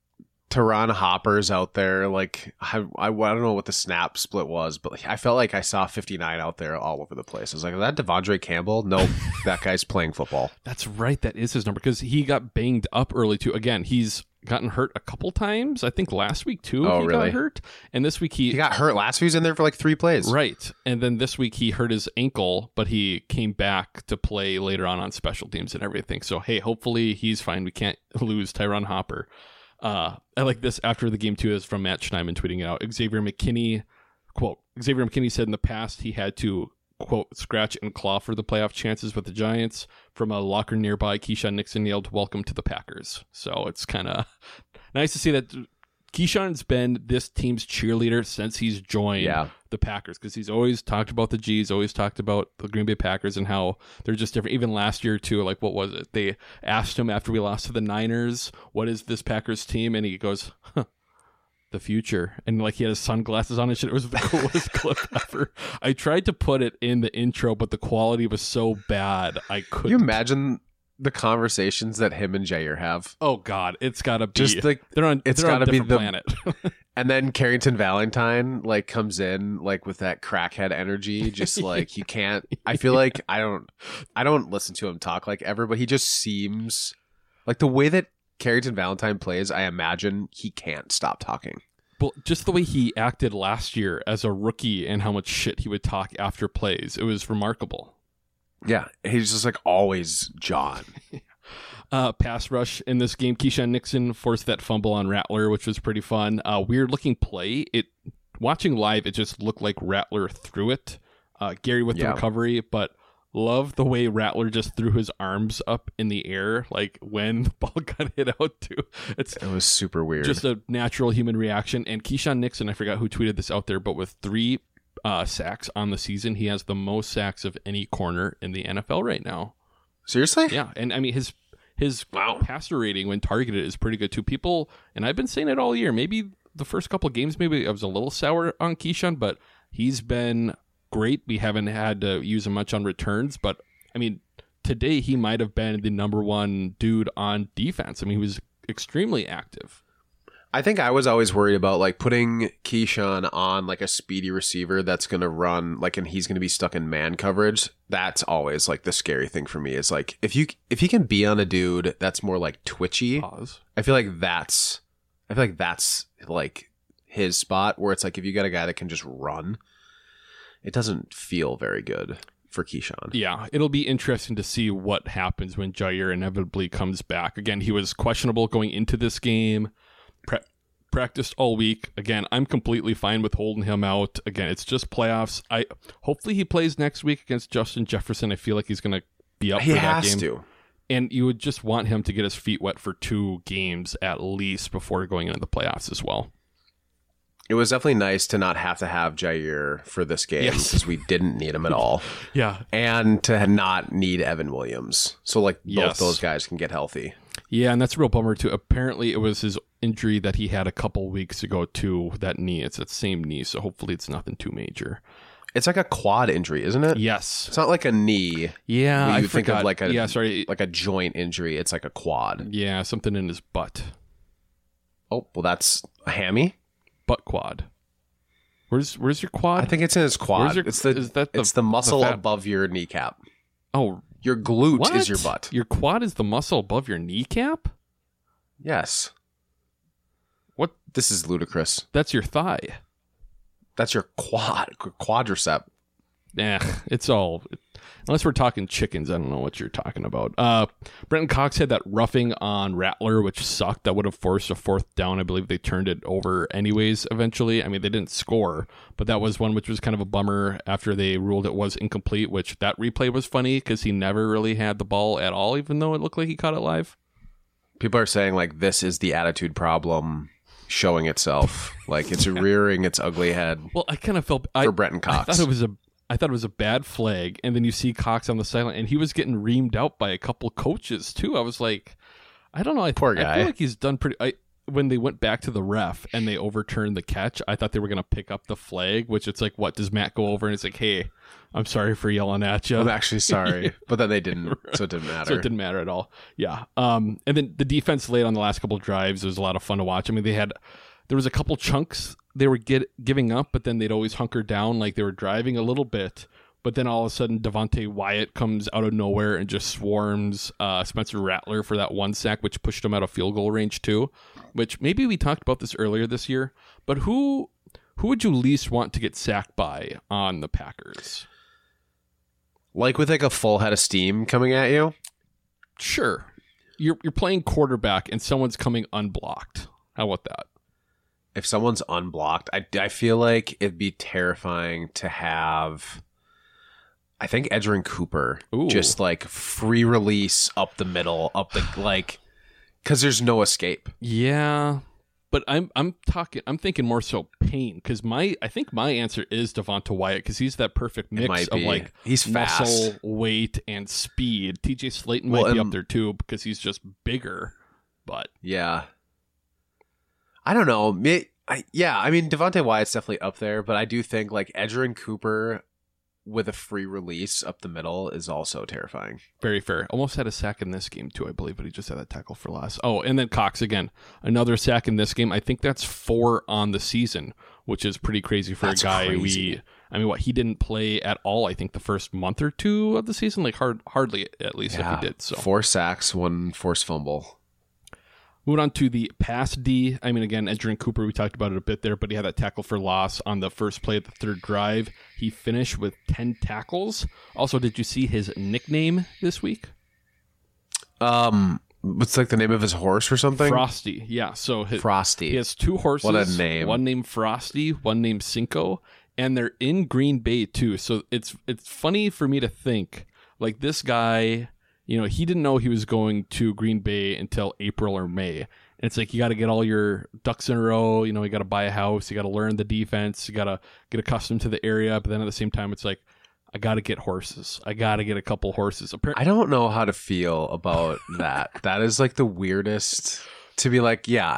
Teron Hopper's out there. Like, I don't know what the snap split was, but I felt like I saw 59 out there all over the place. I was like, is that Devondre Campbell? Nope, that guy's playing football. That's right. That is his number because he got banged up early too. Again, he's gotten hurt a couple times. I think last week too. Oh, he really? got hurt, and this week he got hurt last week. He was in there for like 3 plays. Right, and then this week he hurt his ankle, but he came back to play later on special teams and everything. So hey, hopefully he's fine. We can't lose Tyron Hopper. I like this after the game too, is from Matt Schneidman tweeting it out. Xavier McKinney, quote, Xavier McKinney said in the past he had to, quote, scratch and claw for the playoff chances with the Giants. From a locker nearby, Keyshawn Nixon yelled, "Welcome to the Packers." So it's kind of nice to see that Keyshawn's been this team's cheerleader since he's joined the Packers, because he's always talked about the G's, always talked about the Green Bay Packers and how they're just different. Even last year too, like what was it? They asked him after we lost to the Niners, "What is this Packers team?" And he goes, "The future." And like he had his sunglasses on and shit. It was the coolest clip ever. I tried to put it in the intro, but the quality was so bad I couldn't. Can you imagine the conversations that him and Jair have? Oh God, it's gotta be just like they're on a different planet. And then Carrington Valentine like comes in like with that crackhead energy, just like you can't. I feel like I don't listen to him talk like ever, but he just seems like the way that Carrington Valentine plays. I imagine he can't stop talking. Well, just the way he acted last year as a rookie and how much shit he would talk after plays, it was remarkable. Yeah, he's just like always John. Pass rush in this game. Keyshawn Nixon forced that fumble on Rattler, which was pretty fun. Weird looking play. Watching live, it just looked like Rattler threw it. Gary with the recovery, but love the way Rattler just threw his arms up in the air, like when the ball got hit out too. It was super weird. Just a natural human reaction. And Keyshawn Nixon, I forgot who tweeted this out there, but with 3 sacks on the season, he has the most sacks of any corner in the NFL right now. Seriously? Yeah, and I mean his passer rating when targeted is pretty good too. People, and I've been saying it all year, maybe the first couple of games, maybe I was a little sour on Keyshawn, but he's been great. We haven't had to use him much on returns, but I mean, today he might have been the number 1 dude on defense. I mean, he was extremely active. I think I was always worried about like putting Keyshawn on like a speedy receiver that's going to run like, and he's going to be stuck in man coverage. That's always like the scary thing for me is like, if he can be on a dude that's more like twitchy, I feel like that's like his spot where it's like, if you got a guy that can just run, it doesn't feel very good for Keyshawn. Yeah, it'll be interesting to see what happens when Jair inevitably comes back. Again, he was questionable going into this game. Practiced all week. Again, I'm completely fine with holding him out. Again, it's just playoffs. Hopefully he plays next week against Justin Jefferson. I feel like he's going to be up for that game. He has to. And you would just want him to get his feet wet for 2 games at least before going into the playoffs as well. It was definitely nice to not have Jair for this game because we didn't need him at all. Yeah. And to not need Evan Williams. So like both those guys can get healthy. Yeah, and that's a real bummer too. Apparently it was his injury that he had a couple weeks ago too, that knee. It's that same knee, so hopefully it's nothing too major. It's like a quad injury, isn't it? Yes. It's not like a knee. Yeah, you think of like a joint injury. It's like a quad. Yeah, something in his butt. Oh, well that's a hammy? Butt quad. Where's your quad? I think it's in his quad. It's the muscle above your kneecap. Oh, your glute is your butt. Your quad is the muscle above your kneecap? Yes. What? This is ludicrous. That's your thigh. That's your quadricep. It's all... Unless we're talking chickens, I don't know what you're talking about. Brenton Cox had that roughing on Rattler, which sucked. That would have forced a 4th down. I believe they turned it over anyways eventually. I mean, they didn't score, but that was one which was kind of a bummer after they ruled it was incomplete, which that replay was funny because he never really had the ball at all, even though it looked like he caught it live. People are saying, like, this is the attitude problem showing itself. Like, it's rearing its ugly head. Well, I kind of felt... for Brenton Cox. I thought it was a bad flag, and then you see Cox on the sideline, and he was getting reamed out by a couple coaches too. I was like, I don't know. Poor guy. I feel like he's done pretty. when they went back to the ref and they overturned the catch, I thought they were going to pick up the flag, which it's like, what, does Matt go over and it's like, hey, I'm sorry for yelling at you. I'm actually sorry. But then they didn't, so it didn't matter. So it didn't matter at all. Yeah. And then the defense late on the last couple of drives, it was a lot of fun to watch. I mean, there was a couple chunks they were giving up, but then they'd always hunker down, like they were driving a little bit. But then all of a sudden, Devontae Wyatt comes out of nowhere and just swarms Spencer Rattler for that one sack, which pushed him out of field goal range too. Which maybe we talked about this earlier this year, but who would you least want to get sacked by on the Packers? Like with like a full head of steam coming at you? Sure. You're playing quarterback and someone's coming unblocked. How about that? If someone's unblocked, I feel like it'd be terrifying to have... I think Edgerrin Cooper, just like free release up the middle, because there's no escape. Yeah, but I'm thinking more so pain, because I think my answer is Devonta Wyatt, because he's that perfect mix of like he's muscle, fast, weight, and speed. TJ Slayton might be up there too because he's just bigger. But yeah, I don't know. I mean Devonta Wyatt's definitely up there, but I do think like Edgerrin Cooper with a free release up the middle is also terrifying. Very fair. Almost had a sack in this game too, I believe, but he just had that tackle for loss. Oh, and then Cox again. Another sack in this game. I think that's 4 on the season, which is pretty crazy for a guy he didn't play at all, I think, the first month or two of the season. Like hardly at least if he did. So 4 sacks, 1 forced fumble. Moving on to the pass D. I mean, again, Edgerrin Cooper, we talked about it a bit there, but he had that tackle for loss on the first play of the third drive. He finished with 10 tackles. Also, did you see his nickname this week? What's like the name of his horse or something? Frosty. Yeah. So Frosty. He has 2 horses. What a name. One named Frosty, one named Cinco, and they're in Green Bay too. So it's funny for me to think like this guy. You know, he didn't know he was going to Green Bay until April or May. And it's like, you got to get all your ducks in a row. You know, you got to buy a house. You got to learn the defense. You got to get accustomed to the area. But then at the same time, it's like, I got to get horses. I got to get a couple horses. I don't know how to feel about that. That is like the weirdest to be like, yeah,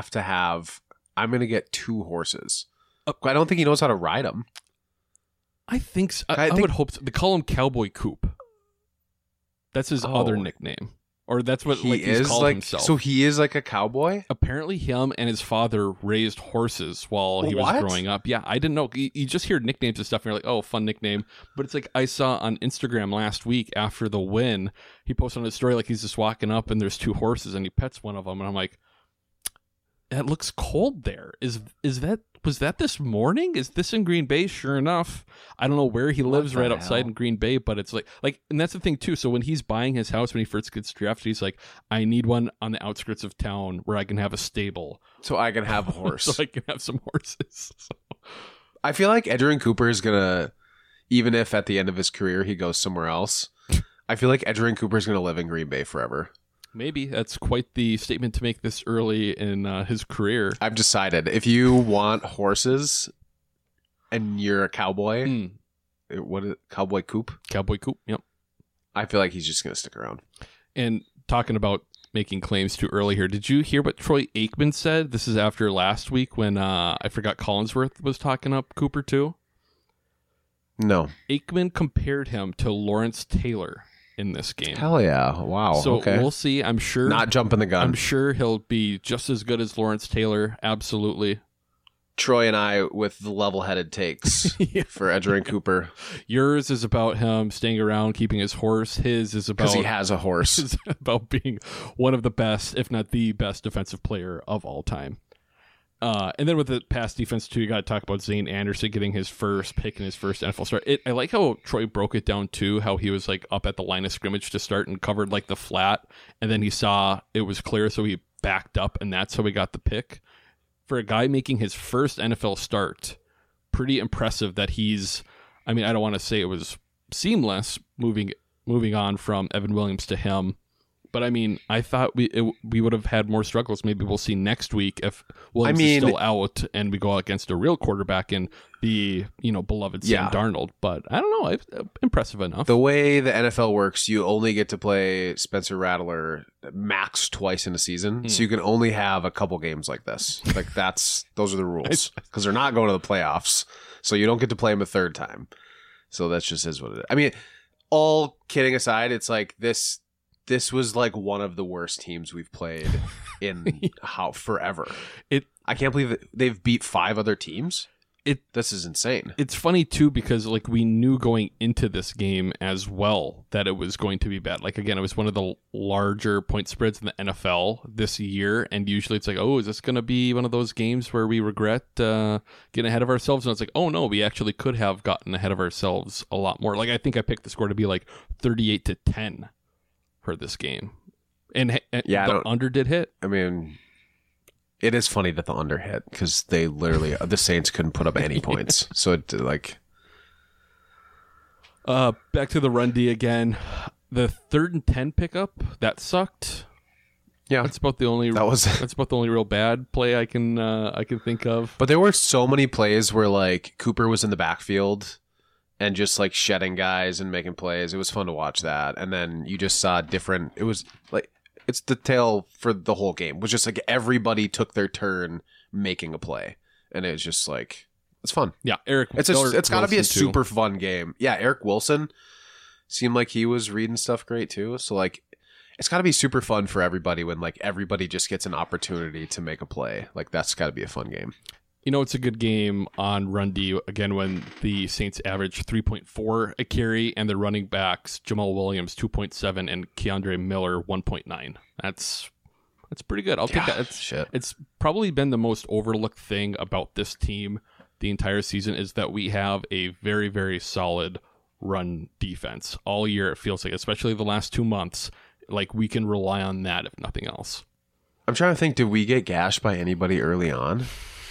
I'm going to get 2 horses. I don't think he knows how to ride them. I think so. I would hope so. They call him Cowboy Coop. That's his other nickname. Or that's what he's called himself. So he is like a cowboy? Apparently him and his father raised horses while he was growing up. Yeah, I didn't know. You just hear nicknames and stuff and you're like, oh, fun nickname. But it's like I saw on Instagram last week after the win, he posted on his story like he's just walking up and there's 2 horses and he pets one of them. And I'm like, that looks cold there. Was that this morning? Is this in Green Bay? Sure enough. I don't know where he lives right outside in Green Bay, but it's like, and that's the thing too. So when he's buying his house, when he first gets drafted, he's like, I need one on the outskirts of town where I can have a stable. So I can have a horse. So I can have some horses. So. I feel like Edgerrin Cooper is going to, even if at the end of his career he goes somewhere else, I feel like Edgerrin Cooper is going to live in Green Bay forever. Maybe. That's quite the statement to make this early in his career. I've decided if you want horses and you're a cowboy, what is it? Cowboy Coop? Cowboy Coop, yep. I feel like he's just going to stick around. And talking about making claims too early here, did you hear what Troy Aikman said? This is after last week when I forgot Collinsworth was talking up Cooper too. No. Aikman compared him to Lawrence Taylor in this game. Hell yeah. Wow. So okay. We'll see. I'm sure. Not jumping the gun. I'm sure he'll be just as good as Lawrence Taylor. Absolutely. Troy and I with the level-headed takes for Edgerrin Cooper. Yours is about him staying around, keeping his horse. His is about... Because he has a horse. Is about being one of the best, if not the best defensive player of all time. And then with the pass defense, too, you got to talk about Zane Anderson getting his first pick in his first NFL start. I like how Troy broke it down, too, how he was like up at the line of scrimmage to start and covered like the flat. And then he saw it was clear, so he backed up, and that's how he got the pick. For a guy making his first NFL start, pretty impressive that he's... I mean, I don't want to say it was seamless moving on from Evan Williams to him, But I mean, I thought we would have had more struggles. Maybe we'll see next week if Williams is still out and we go against a real quarterback in the beloved Sam Darnold. But I don't know. It's impressive enough. The way the NFL works, you only get to play Spencer Rattler max twice in a season, so you can only have a couple games like this. Like those are the rules because they're not going to the playoffs, so you don't get to play him a third time. So that's just is what it is. I mean, all kidding aside, it's like this was like one of the worst teams we've played in forever. I can't believe that they've beat 5 other teams. This is insane. It's funny too because like we knew going into this game as well that it was going to be bad. Like again, it was one of the larger point spreads in the NFL this year, and usually it's like, oh, is this going to be one of those games where we regret getting ahead of ourselves? And it's like, oh no, we actually could have gotten ahead of ourselves a lot more. Like I think I picked the score to be like 38-10 for this game, and the under did hit. I mean, it is funny that the under hit because they literally the Saints couldn't put up any points. So it like back to the run D again. The 3rd and 10 pickup that sucked. Yeah, that's about the only that's about the only real bad play I can think of. But there were so many plays where like Cooper was in the backfield and just like shedding guys and making plays. It was fun to watch that. And then you just saw different. It was like. It's the tale for the whole game. It was just like everybody took their turn making a play, and it was just like it's fun. Yeah, Eric. It's got to be a super fun game. Yeah, Eric Wilson seemed like he was reading stuff great too. So like, it's got to be super fun for everybody when like everybody just gets an opportunity to make a play. Like that's got to be a fun game. It's a good game on run D, again, when the Saints average 3.4 a carry and the running backs, Jamal Williams, 2.7, and Keandre Miller, 1.9. That's pretty good. I'll take that. It's probably been the most overlooked thing about this team the entire season is that we have a very, very solid run defense. All year, it feels like, especially the last 2 months, like we can rely on that if nothing else. I'm trying to think, did we get gashed by anybody early on?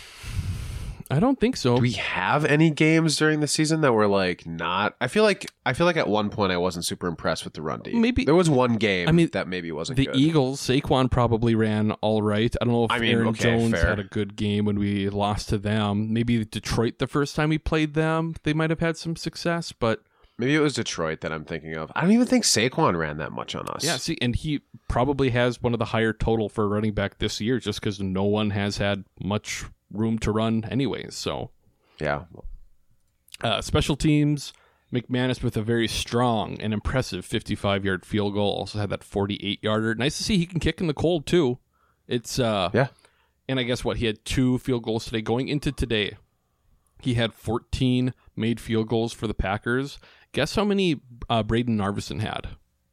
I don't think so. Do we have any games during the season that were like not? I feel like at one point I wasn't super impressed with the run D. Maybe there was one game that maybe wasn't the good. Eagles. Saquon probably ran all right. I don't know if Aaron Jones had a good game when we lost to them. Maybe Detroit the first time we played them, they might have had some success, but maybe it was Detroit that I'm thinking of. I don't even think Saquon ran that much on us. Yeah, see, and he probably has one of the higher total for running back this year just because no one has had much room to run anyways. So yeah. Special teams, McManus with a very strong and impressive 55-yard field goal. Also had that 48-yarder. Nice to see he can kick in the cold too. It's yeah. And I guess he had 2 field goals today. Going into today, he had 14 made field goals for the Packers. Guess how many Braden Narvison had?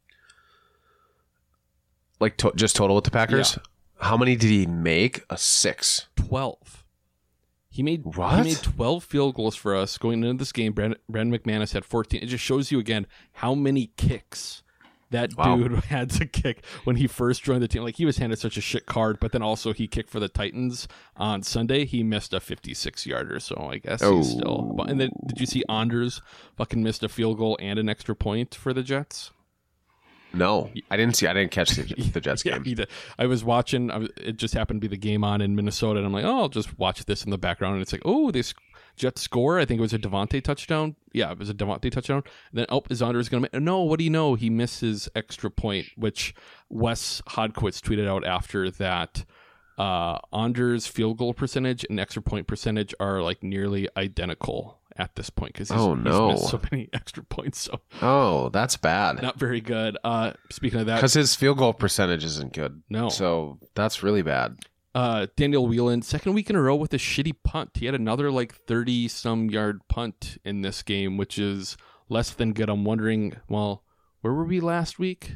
Like just total with the Packers? Yeah. How many did he make? 6. 12. He made 12 field goals for us going into this game. Brandon McManus had 14. It just shows you again how many kicks that dude had to kick when he first joined the team. Like he was handed such a shit card, but then also he kicked for the Titans on Sunday. He missed a 56-yarder, so I guess he's still. And then did you see Anders fucking missed a field goal and an extra point for the Jets? No, I didn't catch the Jets game. He did. I was watching. It just happened to be the game on in Minnesota, and I'm like, oh, I'll just watch this in the background. And it's like, oh, this Jets score. I think it was a Devontae touchdown. Yeah, it was a Devontae touchdown. And then, is Anders going to make? No, what do you know? He misses extra point, which Wes Hodkiewicz tweeted out after that. Anders' field goal percentage and extra point percentage are like nearly identical at this point because he's missed so many extra points. So that's bad. Not very good. Speaking of that, because his field goal percentage isn't good. No, so that's really bad. Daniel Whelan, second week in a row with a shitty punt. He had another like 30-some yard punt in this game, which is less than good. I'm wondering, well, where were we last week?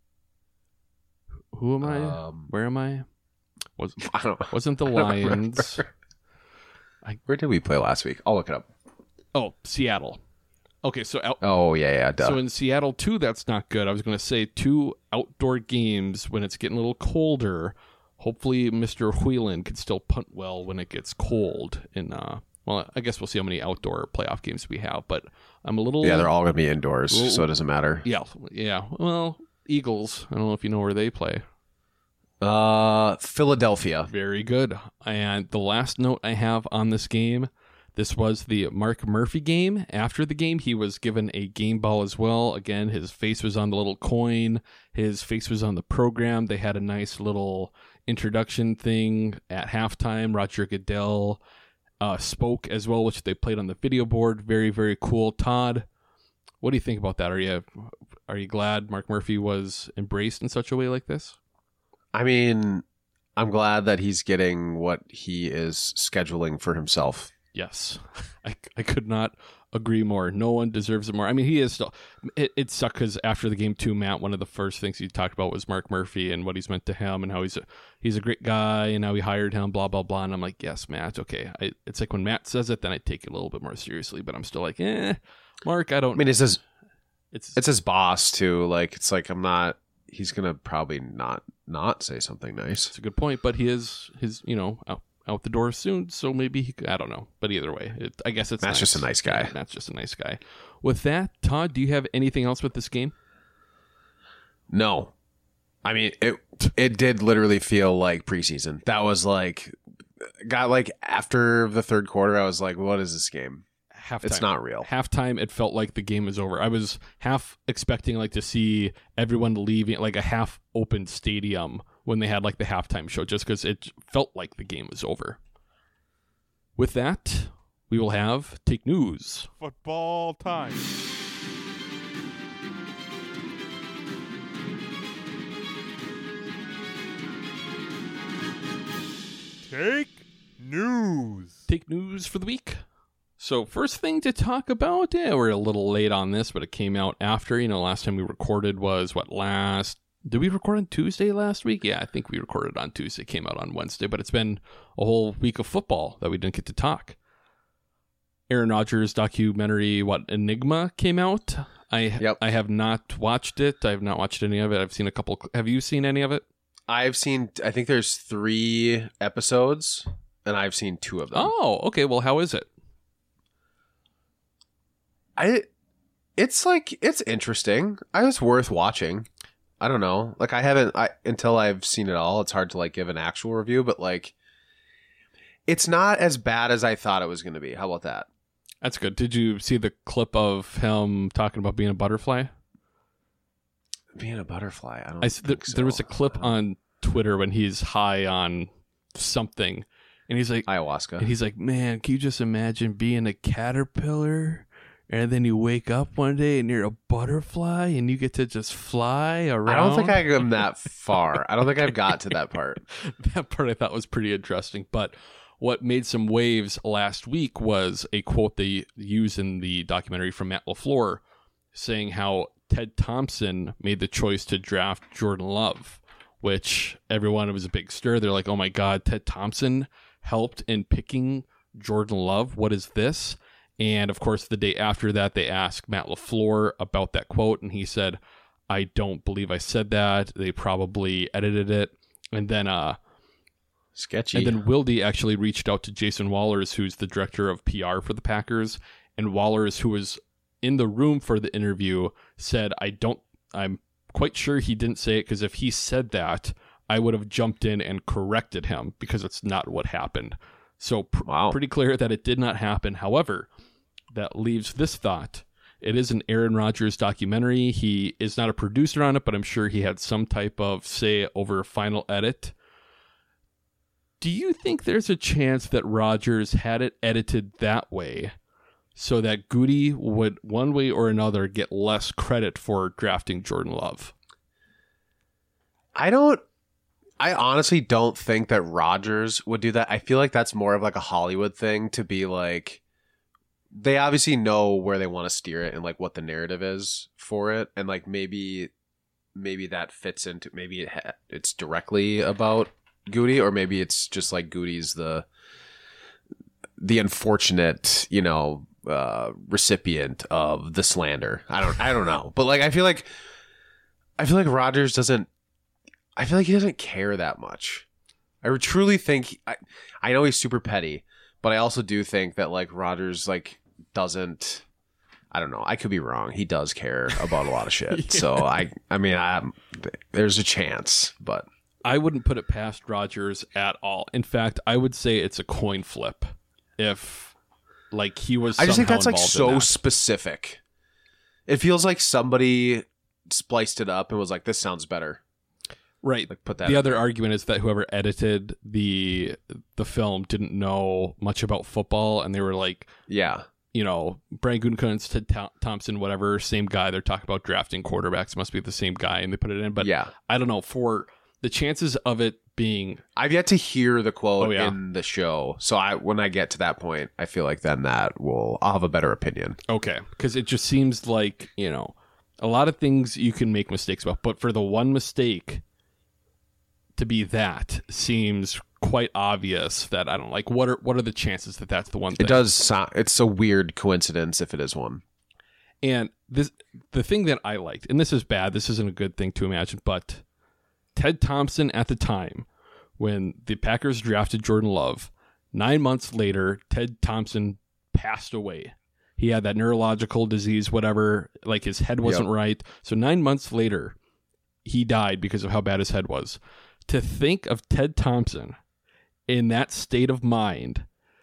Who am I? Where am I? I don't know. Wasn't the Lions? Where did we play last week? I'll look it up. Oh, Seattle. Okay, so duh. So in Seattle too, that's not good. I was going to say 2 outdoor games when it's getting a little colder. Hopefully, Mr. Whelan can still punt well when it gets cold. Well, I guess we'll see how many outdoor playoff games we have. But I'm a little they're all going to be indoors, so it doesn't matter. Yeah. Well, Eagles. I don't know if you know where they play. Philadelphia. Very good. And the last note I have on this game, this was the Mark Murphy game. After the game, he was given a game ball as well. Again, his face was on the little coin. His face was on the program. They had a nice little introduction thing at halftime. Roger Goodell spoke as well, which they played on the video board. Very, very cool. Todd, what do you think about that? Are you glad Mark Murphy was embraced in such a way like this? I mean, I'm glad that he's getting what he is scheduling for himself. Yes, I could not agree more. No one deserves it more. I mean, he is still. It sucked because after the game too, Matt, one of the first things he talked about was Mark Murphy and what he's meant to him and how he's a great guy and how he hired him, blah blah blah. And I'm like, yes, Matt, okay. It's like when Matt says it, then I take it a little bit more seriously. But I'm still like, Mark, I don't. I mean, it's his boss too. Like, it's like he's gonna probably not say something nice. It's a good point, but he is his out the door soon, so maybe I don't know. But either way, I guess it's Matt's just a nice guy. Yeah, Matt's just a nice guy. With that, Todd, do you have anything else with this game? No. I mean, it did literally feel like preseason. That was after the third quarter, I was like, what is this game? Halftime. It's not real. Halftime, it felt like the game was over. I was half expecting to see everyone leaving, like a half open stadium when they had the halftime show, just because it felt like the game was over. With that, we will have Take News. Football time. Take News. Take News for the week. So first thing to talk about, we're a little late on this, but it came out after. Last time we recorded was did we record on Tuesday last week? Yeah, I think we recorded on Tuesday. It came out on Wednesday, but it's been a whole week of football that we didn't get to talk. Aaron Rodgers documentary, Enigma, came out. I have not watched it. I have not watched any of it. I've seen a couple. Have you seen any of it? I think there's 3 episodes, and I've seen 2 of them. Oh, okay. Well, how is it? It's interesting. It's worth watching. I don't know. Until I've seen it all, it's hard to give an actual review, but it's not as bad as I thought it was going to be. How about that? That's good. Did you see the clip of him talking about being a butterfly? Being a butterfly? I don't think so. There was a clip on Twitter when he's high on something, and he's like ayahuasca. And he's like, man, can you just imagine being a caterpillar? And then you wake up one day and you're a butterfly and you get to just fly around. I don't think I am that far. I don't think I've got to that part. That part I thought was pretty interesting. But what made some waves last week was a quote they use in the documentary from Matt LaFleur saying how Ted Thompson made the choice to draft Jordan Love, which everyone was a big stir. They're like, oh my God, Ted Thompson helped in picking Jordan Love. What is this? And, of course, the day after that, they asked Matt LaFleur about that quote, and he said, I don't believe I said that. They probably edited it. And then sketchy. And then Wilde actually reached out to Jason Wallers, who's the director of PR for the Packers, and Wallers, who was in the room for the interview, said, I'm quite sure he didn't say it, because if he said that, I would have jumped in and corrected him, because it's not what happened. So pretty clear that it did not happen. However, that leaves this thought. It is an Aaron Rodgers documentary. He is not a producer on it, but I'm sure he had some type of say over a final edit. Do you think there's a chance that Rodgers had it edited that way so that Goody would, one way or another, get less credit for drafting Jordan Love? I honestly don't think that Rodgers would do that. I feel like that's more of a Hollywood thing to be like, they obviously know where they want to steer it and what the narrative is for it. And maybe that fits into, maybe it's directly about Goody, or maybe it's just Goody's the unfortunate, recipient of the slander. I don't know. But I feel like Rodgers doesn't, I feel like he doesn't care that much. I truly think, I know he's super petty, but I also do think that Rodgers doesn't, I don't know. I could be wrong. He does care about a lot of shit. Yeah. So I mean, there's a chance, but I wouldn't put it past Rodgers at all. In fact, I would say it's a coin flip. If like he was, I just think that's like involved so in that. specific. It feels like somebody spliced it up and was like, "This sounds better." Right. Like put that. The other argument is that whoever edited the film didn't know much about football, and they were like, yeah, you know, Brian Gutekunst, Ted Thompson, whatever, same guy. They're talking about drafting quarterbacks. Must be the same guy, and they put it in. But yeah, I don't know. For the chances of it being, I've yet to hear the quote in the show. So when I get to that point, I feel like then I'll have a better opinion. Okay, because it just seems like, you know, a lot of things you can make mistakes about, but for the one mistake to be that seems quite obvious that I don't like. What are the chances that that's the one thing? It does sound, it's a weird coincidence if it is one. And the thing that I liked, and this is bad, this isn't a good thing to imagine, but Ted Thompson at the time when the Packers drafted Jordan Love, 9 months later, Ted Thompson passed away. He had that neurological disease, whatever, like his head wasn't right. So 9 months later, he died because of how bad his head was. To think of Ted Thompson in that state of mind,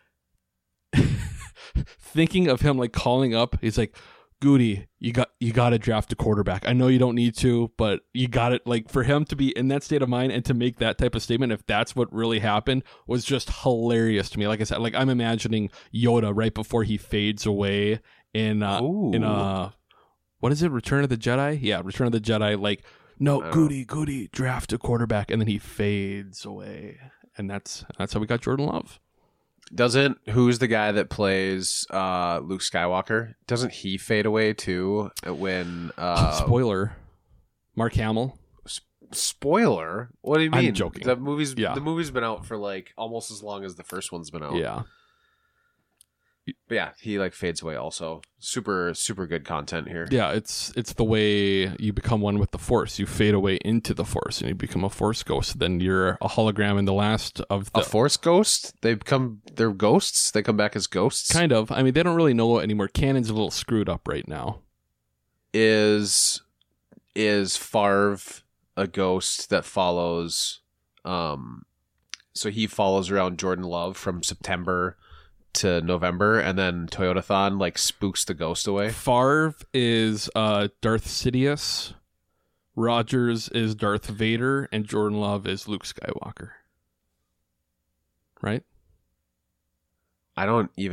thinking of him like calling up, he's like, Goody, you got to draft a quarterback. I know you don't need to, but you got it. Like for him to be in that state of mind and to make that type of statement, if that's what really happened, was just hilarious to me. Like I said, like I'm imagining Yoda right before he fades away in what is it? Return of the Jedi? Yeah, Return of the Jedi. Like, no, Goody, draft a quarterback, and then he fades away, and that's how we got Jordan Love. Who's the guy that plays Luke Skywalker? Doesn't he fade away too when spoiler, Mark Hamill? Spoiler? What do you mean? I'm joking. The movie's been out for like almost as long as the first one's been out. Yeah. But yeah, he like fades away also. Super good content here. Yeah, it's the way you become one with the Force. You fade away into the Force and you become a Force ghost. Then you're a hologram in the last of the... A Force ghost? They're ghosts? They come back as ghosts? Kind of. I mean, they don't really know anymore. Canon's a little screwed up right now. Is Favre a ghost that follows... So he follows around Jordan Love from September to November, and then Toyotathon like spooks the ghost away. Favre is Darth Sidious, Rodgers is Darth Vader, and Jordan Love is Luke Skywalker. Right? I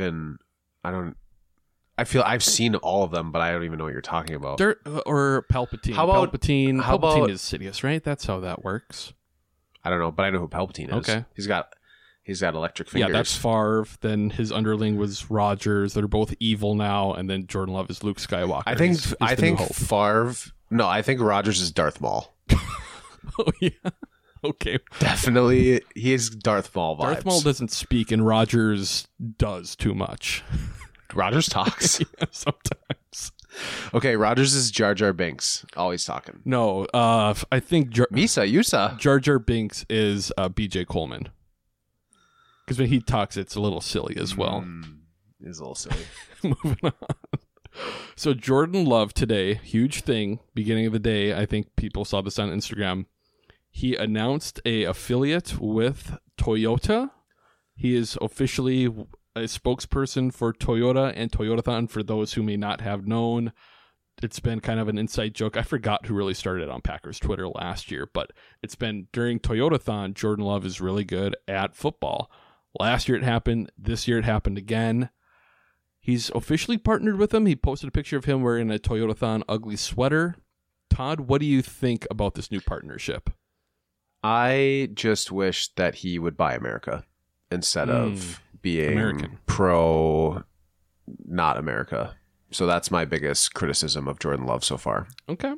feel I've seen all of them, but I don't even know what you're talking about. Or Palpatine. Palpatine is Sidious, right? That's how that works. I don't know, but I know who Palpatine is. Okay. He's got electric fingers. Yeah, that's Favre. Then his underling was Rodgers. They're both evil now, and then Jordan Love is Luke Skywalker. I think Favre. No, I think Rodgers is Darth Maul. Oh yeah. Okay. Definitely, he is Darth Maul vibes. Darth Maul doesn't speak, and Rodgers does too much. Rodgers talks. Yeah, sometimes. Okay, Rodgers is Jar Jar Binks, always talking. No, I think Yusa. Jar Jar Binks is BJ Coleman. Because when he talks, it's a little silly as well. It's a little silly. Moving on. So Jordan Love today, huge thing, beginning of the day. I think people saw this on Instagram. He announced a affiliate with Toyota. He is officially a spokesperson for Toyota and Toyotathon. For those who may not have known, it's been kind of an inside joke. I forgot who really started it on Packers Twitter last year, but it's been during Toyotathon. Jordan Love is really good at football. Last year it happened. This year it happened again. He's officially partnered with them. He posted a picture of him wearing a Toyotathon ugly sweater. Todd, what do you think about this new partnership? I just wish that he would buy America instead of being American. Pro not America. So that's my biggest criticism of Jordan Love so far. Okay.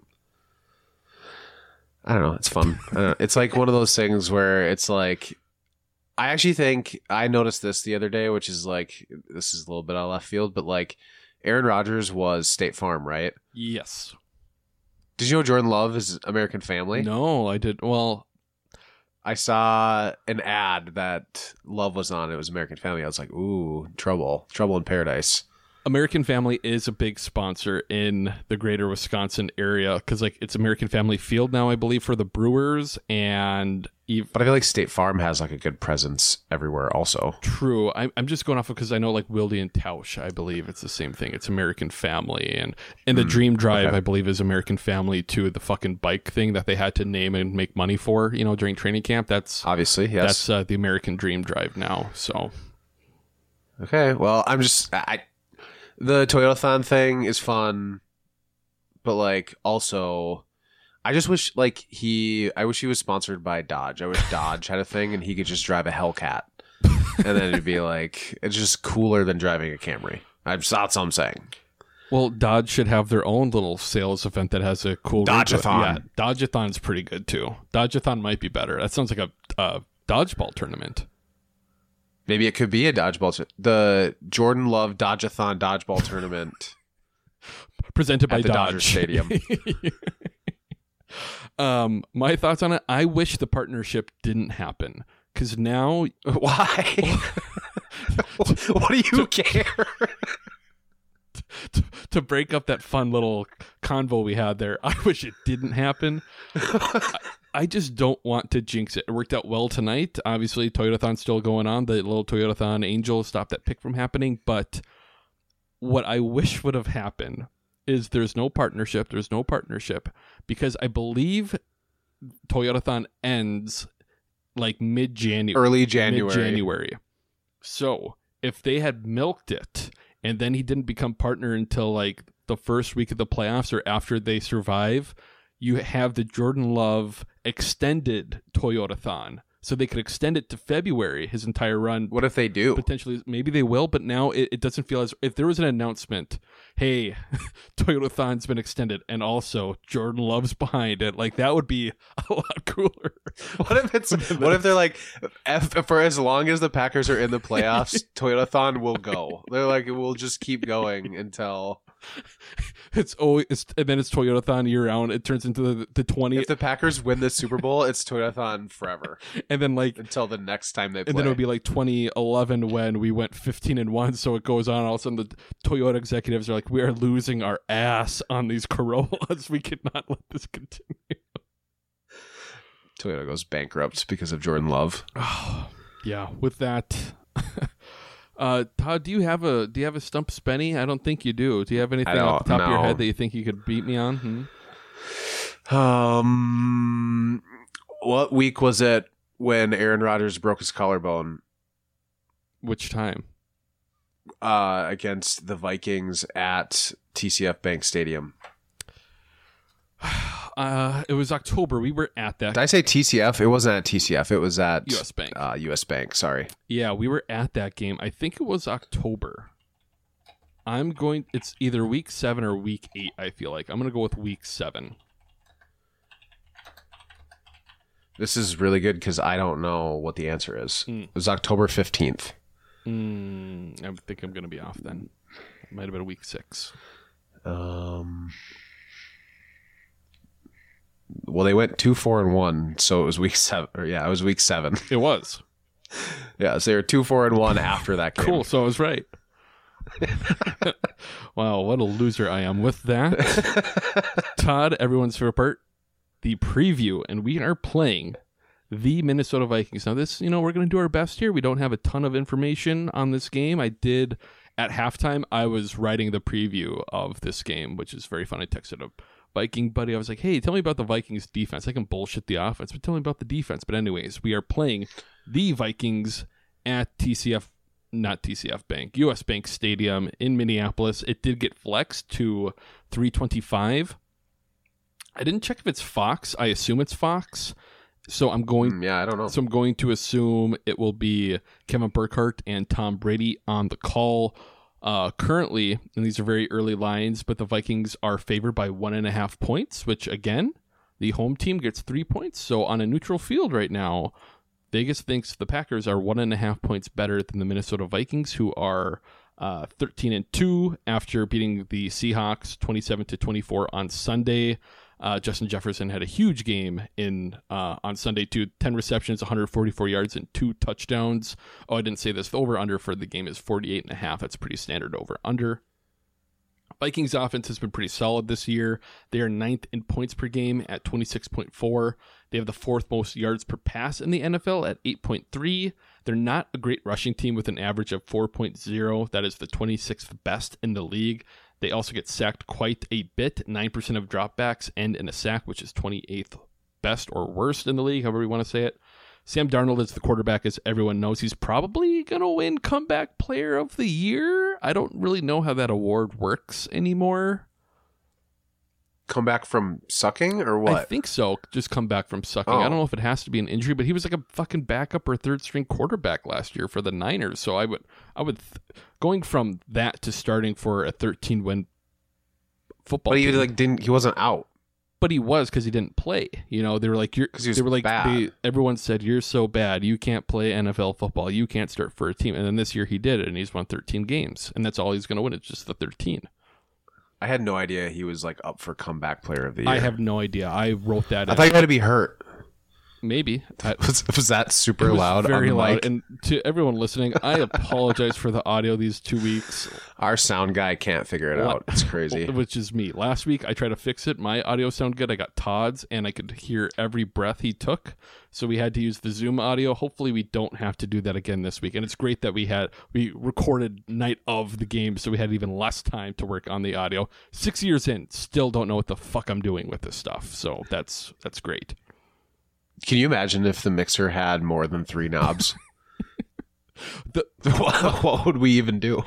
I don't know. It's fun. It's like one of those things where it's like, I actually think I noticed this the other day, which is like, this is a little bit out of left field, but like Aaron Rodgers was State Farm, right? Yes. Did you know Jordan Love is American Family? No, I did. Well, I saw an ad that Love was on. It was American Family. I was like, ooh, trouble in paradise. American Family is a big sponsor in the greater Wisconsin area because like it's American Family Field now, I believe, for the Brewers, and but I feel like State Farm has like a good presence everywhere also. True. I'm just going off of because I know like Wilde and Tausch, I believe it's the same thing. It's American Family, and the Dream Drive, I believe, is American Family too. The fucking bike thing that they had to name and make money for, during training camp. That's obviously yes. That's the American Dream Drive now. So okay, well, the Toyotathon thing is fun, but like also, I just wish he was sponsored by Dodge. I wish Dodge had a thing and he could just drive a Hellcat, and then it'd be like it's just cooler than driving a Camry. That's all I'm saying. Well, Dodge should have their own little sales event that has a cool Dodgeathon. Yeah, Dodgeathon's pretty good too. Dodgeathon might be better. That sounds like a dodgeball tournament. Maybe it could be a dodgeball. The Jordan Love Dodgeathon dodgeball tournament, presented by the Dodger Stadium. My thoughts on it. I wish the partnership didn't happen because now why? What do you care? To break up that fun little convo we had there, I wish it didn't happen. I just don't want to jinx it. It worked out well tonight. Obviously, Toyotathon's still going on. The little Toyotathon Angel stopped that pick from happening. But what I wish would have happened is there's no partnership. There's no partnership because I believe Toyotathon ends like mid-January. Early January. Mid-January. So if they had milked it and then he didn't become partner until like the first week of the playoffs or after they survive, you have the Jordan Love extended Toyotathon. So they could extend it to February, his entire run. What if they do? Potentially, maybe they will, but now it doesn't feel as if there was an announcement, hey, Toyotathon's been extended, and also Jordan Love's behind it. Like that would be a lot cooler. What if they're like, for as long as the Packers are in the playoffs, Toyotathon will go. They're like, we'll just keep going until and then it's Toyotathon year round. It turns into the 20. If the Packers win the Super Bowl, it's Toyotathon forever. And then like until the next time they play. And then it would be like 2011 when we went 15-1. So it goes on. All of a sudden, the Toyota executives are like, "We are losing our ass on these Corollas. We cannot let this continue." Toyota goes bankrupt because of Jordan Love. Oh, yeah. With that, Todd, do you have a stump Spenny? I don't think you do. Do you have anything off the top of your head that you think you could beat me on? What week was it when Aaron Rodgers broke his collarbone? Which time? Against the Vikings at TCF Bank Stadium. It was October. We were at that. Did I say TCF? It wasn't at TCF. It was at US Bank. US Bank. Sorry. Yeah, we were at that game. I think it was October. It's either week 7 or week 8. I feel like I'm going to go with week 7. This is really good because I don't know what the answer is. It was October 15th. I think I'm going to be off then. It might have been week 6. Well, they went 2-4-1, so it was week 7. It was week 7. It was. Yeah, so they were 2-4-1 after that game. Cool, so I was right. Wow, what a loser I am. With that, Todd, everyone's favorite part, the preview, and we are playing the Minnesota Vikings. Now this, we're going to do our best here. We don't have a ton of information on this game. At halftime, I was writing the preview of this game, which is very fun. I texted a Viking buddy. I was like, hey, tell me about the Vikings defense. I can bullshit the offense, but tell me about the defense. But anyways, we are playing the Vikings at not TCF Bank, US Bank Stadium in Minneapolis. It did get flexed to 325. I didn't check if it's Fox. I assume it's Fox. So I'm going. I don't know. So I'm going to assume it will be Kevin Burkhardt and Tom Brady on the call. Currently, and these are very early lines, but the Vikings are favored by 1.5 points, which again, the home team gets 3 points. So on a neutral field right now, Vegas thinks the Packers are 1.5 points better than the Minnesota Vikings, who are 13-2 after beating the Seahawks 27-24 on Sunday. Justin Jefferson had a huge game on Sunday too. 10 receptions, 144 yards, and 2 touchdowns. Oh, I didn't say this. The over-under for the game is 48.5. That's pretty standard over-under. Vikings offense has been pretty solid this year. They are 9th in points per game at 26.4. They have the 4th most yards per pass in the NFL at 8.3. They're not a great rushing team with an average of 4.0. That is the 26th best in the league. They also get sacked quite a bit. 9% of dropbacks end in a sack, which is 28th best or worst in the league, however you want to say it. Sam Darnold is the quarterback, as everyone knows. He's probably going to win Comeback Player of the Year. I don't really know how that award works anymore. Come back from sucking or what? I think so. Just come back from sucking. Oh. I don't know if it has to be an injury, but he was like a fucking backup or third string quarterback last year for the Niners. So I would going from that to starting for a 13-win football But he team. he wasn't out. But he was, because he didn't play. You know, they were like, bad. Everyone said, you're so bad, you can't play NFL football, you can't start for a team. And then this year he did it, and he's won 13 games, and that's all he's going to win. It's just the 13. I had no idea he was like up for Comeback Player of the Year. I have no idea. I wrote that. I thought he had to be hurt. Maybe. Was that super loud? Very on the loud. mic? And to everyone listening, I apologize for the audio these 2 weeks. Our sound guy can't figure it out. It's crazy. Which is me. Last week, I tried to fix it. My audio sounded good. I got Todd's, and I could hear every breath he took. So we had to use the Zoom audio. Hopefully, we don't have to do that again this week. And it's great that we recorded night of the game, so we had even less time to work on the audio. 6 years in, still don't know what the fuck I'm doing with this stuff. So that's great. Can you imagine if the mixer had more than 3 knobs? What would we even do?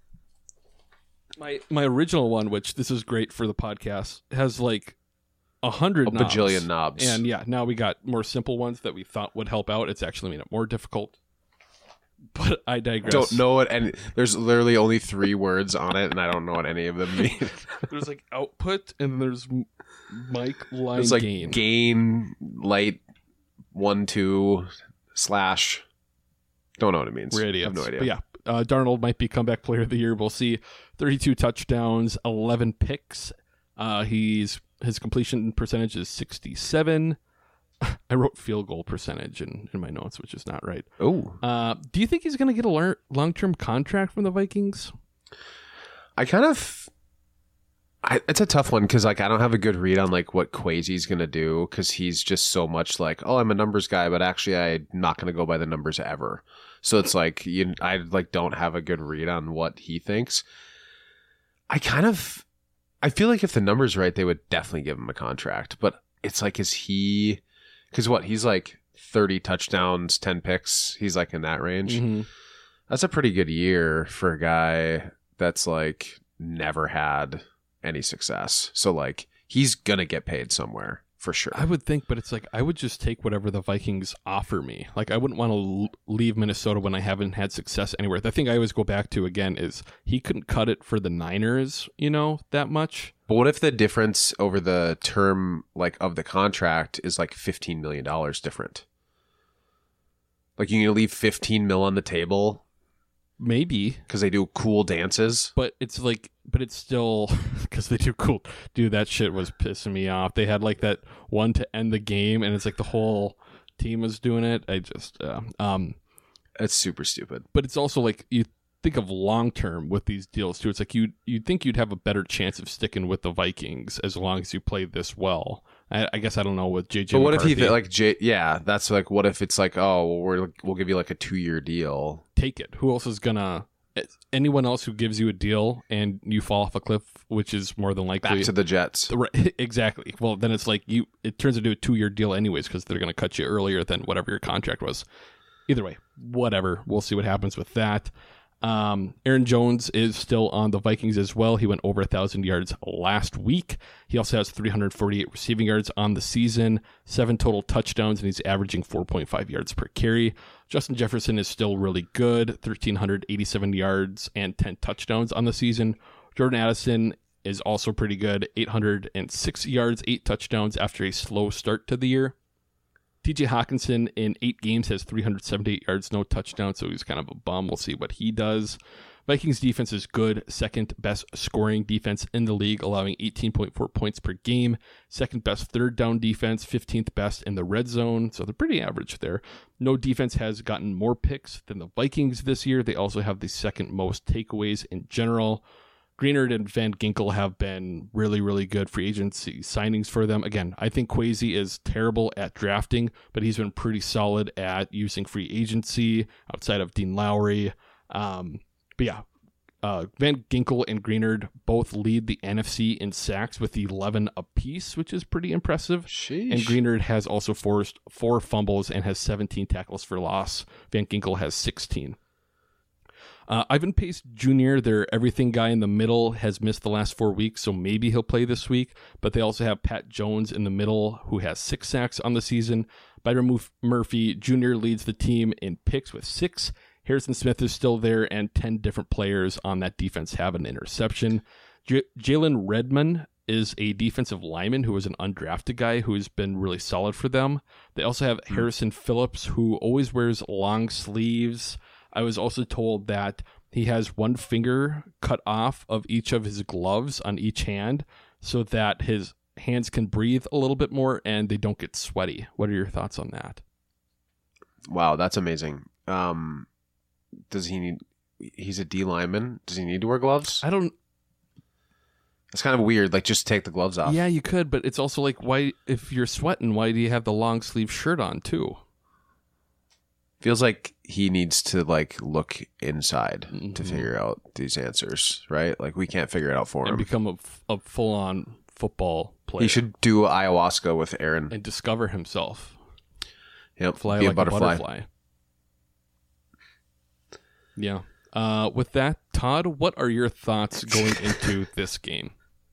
My original one, which this is great for the podcast, has like 100 knobs. Bajillion knobs. And yeah, now we got more simple ones that we thought would help out. It's actually made it more difficult. But I digress. Don't know what, and there's literally only 3 words on it, and I don't know what any of them mean. There's like output, and there's mic line There's like gain. gain, light, 1, 2, slash. Don't know what it means. We're idiots. I have no idea. But yeah, Darnold might be Comeback Player of the Year. We'll see. 32 touchdowns, 11 picks. His completion percentage is 67. I wrote field goal percentage in my notes, which is not right. Oh. Do you think he's going to get a long-term contract from the Vikings? It's a tough one because like I don't have a good read on like what Kwesi's going to do because he's just so much like, oh, I'm a numbers guy, but actually I'm not going to go by the numbers ever. So it's like I like don't have a good read on what he thinks. I feel like if the number's right, they would definitely give him a contract. But it's like, is he? Because what, he's like 30 touchdowns, 10 picks. He's like in that range. Mm-hmm. That's a pretty good year for a guy that's like never had any success. So like he's going to get paid somewhere for sure. I would think, but it's like I would just take whatever the Vikings offer me. Like I wouldn't want to leave Minnesota when I haven't had success anywhere. The thing I always go back to again is he couldn't cut it for the Niners, that much. But what if the difference over the term like of the contract is like $15 million different? Like you can leave 15 mil on the table. Maybe because they do cool dances, but it's still because they do that shit was pissing me off. They had like that one to end the game, and it's like the whole team was doing it. I just it's super stupid. But it's also like you think of long term with these deals too. It's like you'd think you'd have a better chance of sticking with the Vikings as long as you play this well. I guess I don't know with JJ. But what McCarthy. if he like yeah, that's like what if it's like, oh, we'll give you like a 2-year deal. Take it. Who else is gonna? Anyone else who gives you a deal and you fall off a cliff, which is more than likely back to the Jets. Right, exactly. Well, then it's like it turns into a 2-year deal anyways because they're gonna cut you earlier than whatever your contract was. Either way, whatever. We'll see what happens with that. Aaron Jones is still on the Vikings as well. He went over 1,000 yards last week. He also has 348 receiving yards on the season, 7 total touchdowns, and he's averaging 4.5 yards per carry. Justin Jefferson is still really good, 1,387 yards and 10 touchdowns on the season. Jordan Addison is also pretty good, 806 yards, 8 touchdowns after a slow start to the year. TJ Hawkinson in 8 games has 378 yards, no touchdowns, so he's kind of a bum. We'll see what he does. Vikings defense is good, second best scoring defense in the league, allowing 18.4 points per game. Second best third down defense, 15th best in the red zone, so they're pretty average there. No defense has gotten more picks than the Vikings this year. They also have the second most takeaways in general. Greenard and Van Ginkel have been really, really good free agency signings for them. Again, I think Kwesi is terrible at drafting, but he's been pretty solid at using free agency outside of Dean Lowry. Van Ginkel and Greenard both lead the NFC in sacks with 11 apiece, which is pretty impressive. Sheesh. And Greenard has also forced 4 fumbles and has 17 tackles for loss. Van Ginkel has 16. Ivan Pace Jr., their everything guy in the middle, has missed the last 4 weeks, so maybe he'll play this week. But they also have Pat Jones in the middle, who has 6 sacks on the season. Byron Murphy Jr. leads the team in picks with 6. Harrison Smith is still there, and 10 different players on that defense have an interception. Jalen Redmond is a defensive lineman who is an undrafted guy who has been really solid for them. They also have Harrison Phillips, who always wears long sleeves. I was also told that he has 1 finger cut off of each of his gloves on each hand so that his hands can breathe a little bit more and they don't get sweaty. What are your thoughts on that? Wow, that's amazing. He's a D lineman. Does he need to wear gloves? It's kind of weird. Like, just take the gloves off. Yeah, you could, but it's also like, why, if you're sweating, why do you have the long sleeve shirt on too? Feels like he needs to like look inside to figure out these answers, right? Like, we can't figure it out for him. And become a full-on football player. He should do ayahuasca with Aaron. And discover himself. Yep, Fly be like a butterfly. Yeah. With that, Todd, what are your thoughts going into this game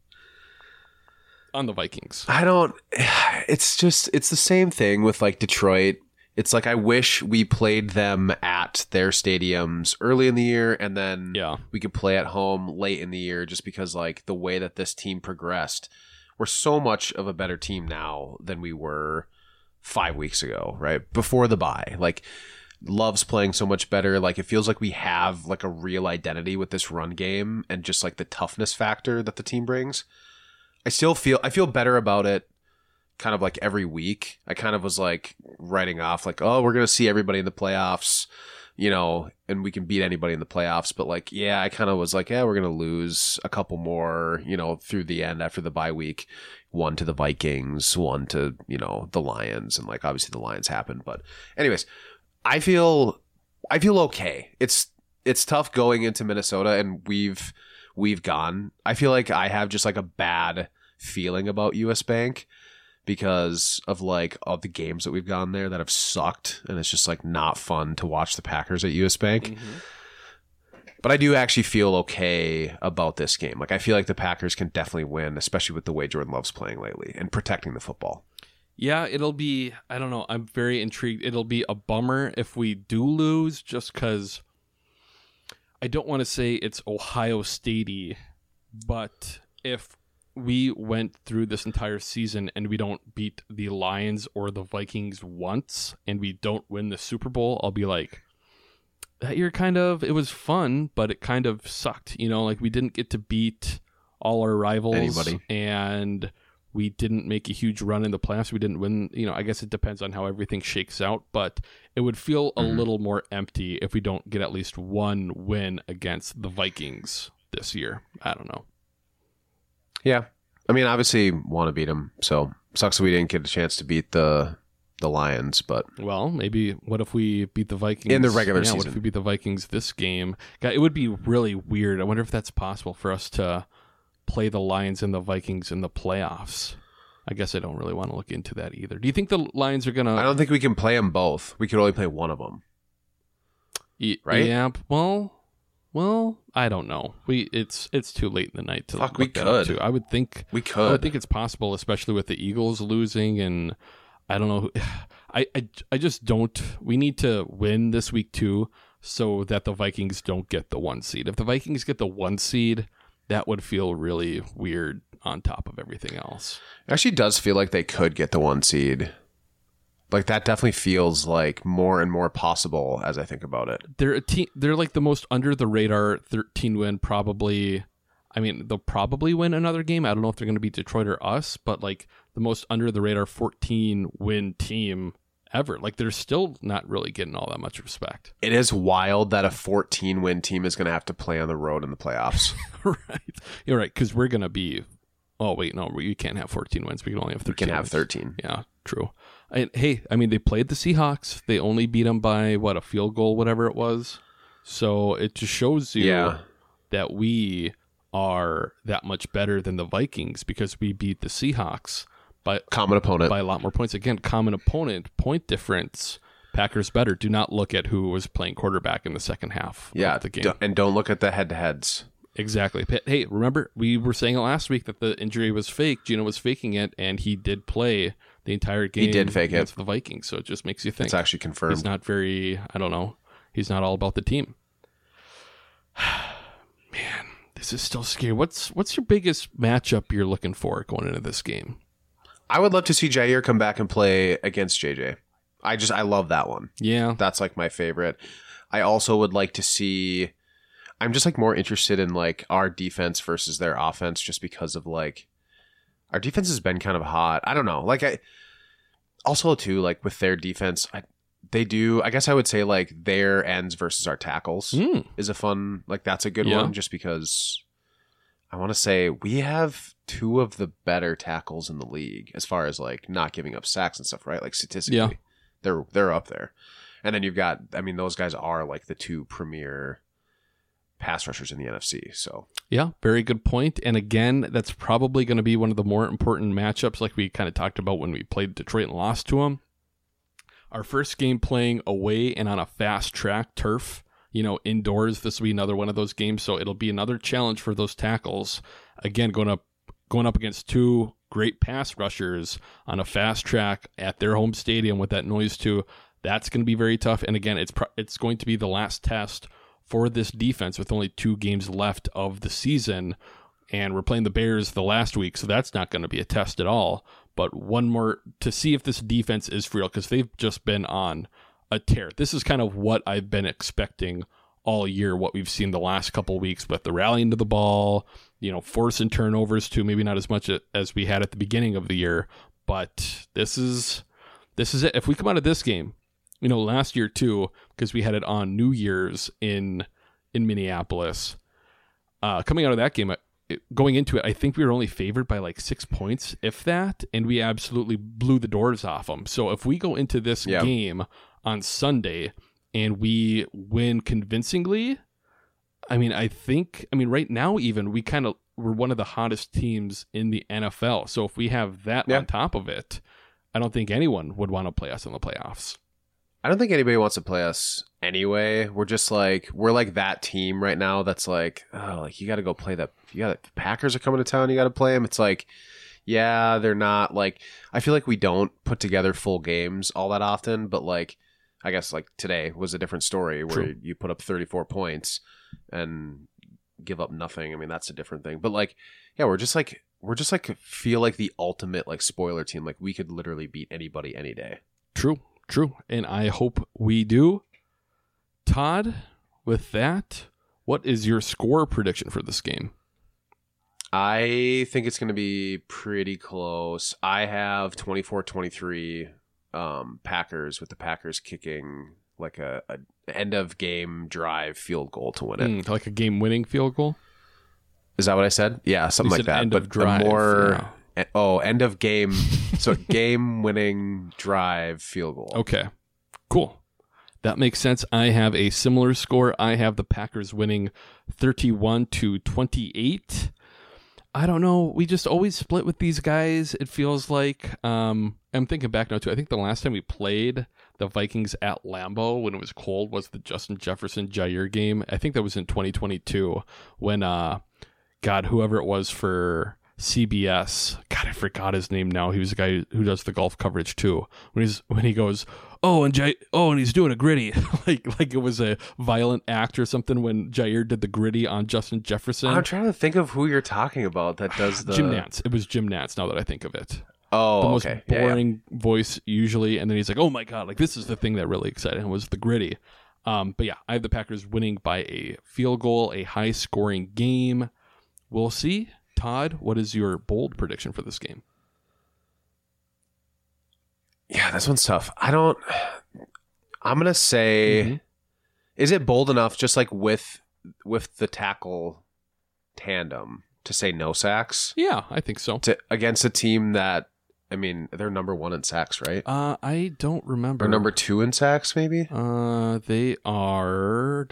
on the Vikings? It's the same thing with like Detroit. It's like, I wish we played them at their stadiums early in the year, and then we could play at home late in the year, just because like the way that this team progressed, we're so much of a better team now than we were 5 weeks ago, right? Before the bye. Like, Love's playing so much better. Like, it feels like we have like a real identity with this run game and just like the toughness factor that the team brings. I feel better about it kind of like every week. I kind of was like writing off like, oh, we're going to see everybody in the playoffs, you know, and we can beat anybody in the playoffs. But like, yeah, I kind of was like, yeah, we're going to lose a couple more, you know, through the end after the bye week. 1 to the Vikings, 1 to, you know, the Lions. And like, obviously the Lions happened. But anyways, I feel okay. It's tough going into Minnesota, and we've gone. I feel like I have just like a bad feeling about US Bank because of like all the games that we've gone there that have sucked, and it's just like not fun to watch the Packers at US Bank. Mm-hmm. But I do actually feel okay about this game. Like, I feel like the Packers can definitely win, especially with the way Jordan Love's playing lately and protecting the football. Yeah, it'll be, I don't know, I'm very intrigued. It'll be a bummer if we do lose, just because I don't want to say it's Ohio State-y, but if we went through this entire season and we don't beat the Lions or the Vikings once and we don't win the Super Bowl, I'll be like, that year it was fun, but it kind of sucked. You know, like, we didn't get to beat all our rivals. Anybody. And we didn't make a huge run in the playoffs. We didn't win. You know, I guess it depends on how everything shakes out, but it would feel a little more empty if we don't get at least 1 win against the Vikings this year. I don't know. Yeah. I mean, obviously want to beat them. So sucks that we didn't get a chance to beat the Lions, but well, maybe what if we beat the Vikings in the regular season? What if we beat the Vikings this game? God, it would be really weird. I wonder if that's possible for us to play the Lions and the Vikings in the playoffs. I guess I don't really want to look into that either. Do you think the Lions are going to... I don't think we can play them both. We could only play one of them. Right? Yeah, well, I don't know. It's too late in the night to we could. I would think we could. I would think it's possible, especially with the Eagles losing, and I don't know. I just don't. We need to win this week too, so that the Vikings don't get the 1 seed. If the Vikings get the 1 seed, that would feel really weird on top of everything else. It actually does feel like they could get the 1 seed. Like, that definitely feels like more and more possible as I think about it. They're a team. They're like the most under the radar 13 win probably. I mean, they'll probably win another game. I don't know if they're going to beat Detroit or us, but like the most under the radar 14 win team ever. Like, they're still not really getting all that much respect. It is wild that a 14-win team is going to have to play on the road in the playoffs. Right. You're right, because we're going to be... Oh, wait, no, we can't have 14 wins. We can only have 13 We can have wins. 13. Yeah, true. And, hey, I mean, they played the Seahawks. They only beat them by, a field goal, whatever it was. So it just shows you that we are that much better than the Vikings because we beat the Seahawks by common opponent by a lot more points. Again, common opponent, point difference. Packers better. Do not look at who was playing quarterback in the second half of the game. And don't look at the head-to-heads. Exactly. Hey, remember, we were saying it last week that the injury was fake. Gino was faking it, and he did play the entire game. He did fake against it. the Vikings, so it just makes you think. It's actually confirmed. He's not very, I don't know, he's not all about the team. Man, this is still scary. What's your biggest matchup you're looking for going into this game? I would love to see Jair come back and play against JJ. I love that one. Yeah. That's like my favorite. I also would like to see... I'm just like more interested in like our defense versus their offense just because of like our defense has been kind of hot. I don't know. Like also too, like with their defense, I guess I would say like their ends versus our tackles is a fun, like that's a good one just because I want to say we have two of the better tackles in the league as far as like not giving up sacks and stuff, right? Like statistically, they're up there. And then you've got, I mean, those guys are like the two premier pass rushers in the NFC. So yeah, very good point. And again, that's probably going to be one of the more important matchups, like we kind of talked about when we played Detroit and lost to them. Our first game playing away and on a fast track turf, indoors. This will be another one of those games, so it'll be another challenge for those tackles. Again, going up against two great pass rushers on a fast track at their home stadium with that noise too. That's going to be very tough. And again, it's going to be the last test for this defense with only 2 games left of the season. And we're playing the Bears the last week, so that's not going to be a test at all. But one more to see if this defense is for real, because they've just been on a tear. This is kind of what I've been expecting all year, what we've seen the last couple weeks, but the rallying to the ball, forcing turnovers too, maybe not as much as we had at the beginning of the year. But this is it. If we come out of this game, last year too, because we had it on New Year's in Minneapolis. Coming out of that game, going into it, I think we were only favored by like 6 points, if that, and we absolutely blew the doors off them. So if we go into this game on Sunday and we win convincingly, right now even we're one of the hottest teams in the NFL. So if we have that on top of it, I don't think anyone would want to play us in the playoffs. I don't think anybody wants to play us anyway. We're just like, we're like that team right now that's like, oh, like you got to go play the Packers are coming to town. You got to play them. It's like, yeah, they're not like, I feel like we don't put together full games all that often, but like, I guess like today was a different story where you put up 34 points and give up nothing. I mean, that's a different thing, but like, yeah, we're just like feel like the ultimate like spoiler team. Like we could literally beat anybody any day. True. And I hope we do. Todd, with that, what is your score prediction for this game? I think it's going to be pretty close. I have 24-23 Packers, with the Packers kicking like a end of game drive field goal to win it. Like a game winning field goal? Is that what I said? Yeah, something like that. End of drive, end of game. So game-winning drive field goal. Okay, cool. That makes sense. I have a similar score. I have the Packers winning 31-28. I don't know. We just always split with these guys, it feels like. I'm thinking back now, too. I think the last time we played the Vikings at Lambeau when it was cold was the Justin Jefferson-Jair game. I think that was in 2022 when, whoever it was for CBS. God, I forgot his name now. He was the guy who does the golf coverage too. When he goes, and he's doing a gritty, like it was a violent act or something when Jair did the gritty on Justin Jefferson. I'm trying to think of who you're talking about that does the Jim Nantz. It was Jim Nantz. Now that I think of it, the most boring voice usually, and then he's like, "Oh my God!" Like this is the thing that really excited him was the gritty. But yeah, I have the Packers winning by a field goal, a high-scoring game. We'll see. Todd, what is your bold prediction for this game? Yeah, this one's tough. I'm going to say, is it bold enough, just like with the tackle tandem, to say no sacks? Yeah, I think so. Against a team that, I mean, they're number 1 in sacks, right? I don't remember. Or number 2 in sacks, maybe? They are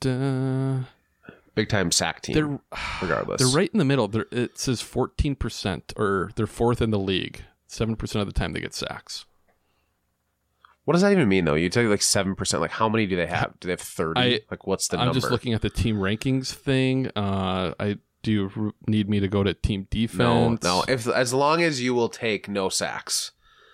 big time sack team. Regardless, they're right in the middle. It says 14%, or they're 4th in the league. 7% of the time they get sacks. What does that even mean, though? You tell you like 7%. Like, how many do they have? Do they have 30? Like, what's the number? I'm just looking at the team rankings thing. Do you need me to go to team defense? No. As long as you will take no sacks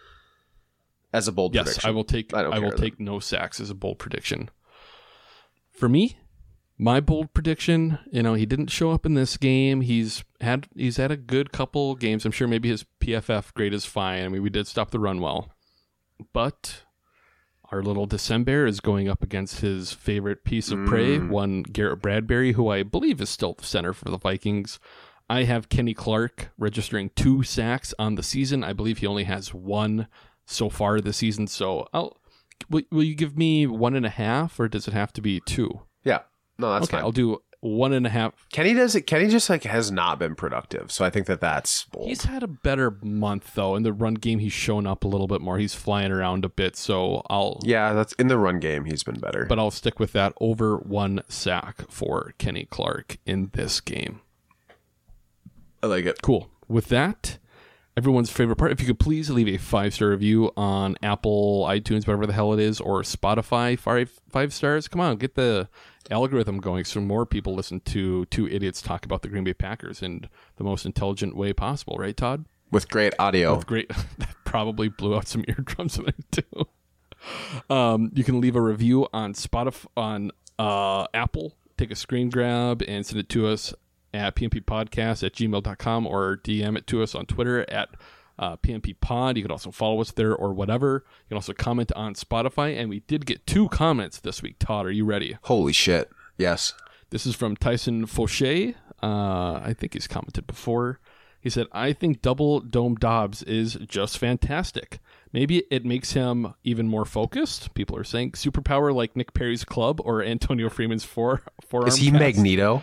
as a bold prediction. Yes, I will take no sacks as a bold prediction. For me, my bold prediction, he didn't show up in this game. He's had a good couple games. I'm sure maybe his PFF grade is fine. I mean, we did stop the run well. But our little December is going up against his favorite piece of prey, one Garrett Bradbury, who I believe is still the center for the Vikings. I have Kenny Clark registering 2 sacks on the season. I believe he only has 1 so far this season. So will you give me 1.5, or does it have to be 2? Yeah. No, that's fine. I'll do 1.5. Kenny just has not been productive. So I think that's bold. He's had a better month though. In the run game, he's shown up a little bit more. He's flying around a bit. So that's in the run game. He's been better, but I'll stick with that over 1 sack for Kenny Clark in this game. I like it. Cool. With that, everyone's favorite part, if you could please leave a 5-star review on Apple, iTunes, whatever the hell it is, or Spotify, 5 stars. Come on, get the algorithm going so more people listen to 2 idiots talk about the Green Bay Packers in the most intelligent way possible, right, Todd? With great audio. That probably blew out some eardrums in it too. You can leave a review on Spotify, on Apple. Take a screen grab and send it to us at pmpodcast@gmail.com, or DM it to us on Twitter at pmpod. You can also follow us there or whatever. You can also comment on Spotify, and we did get 2 comments this week. Todd, are you ready? Holy shit. Yes. This is from Tyson Fauché. I think he's commented before. He said, I think Double Dome Dobbs is just fantastic. Maybe it makes him even more focused. People are saying superpower like Nick Perry's club or Antonio Freeman's forearm. Is he pass. Magneto?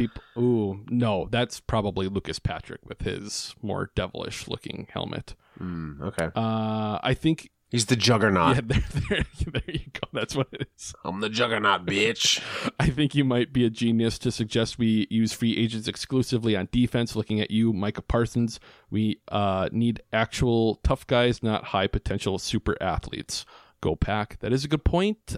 No, that's probably Lucas Patrick with his more devilish looking helmet. Okay. I think he's the Juggernaut. Yeah, there you go. That's what it is. I'm the Juggernaut, bitch. I think you might be a genius to suggest we use free agents exclusively on defense. Looking at you, Micah Parsons. We need actual tough guys, not high potential super athletes. Go Pack. That is a good point.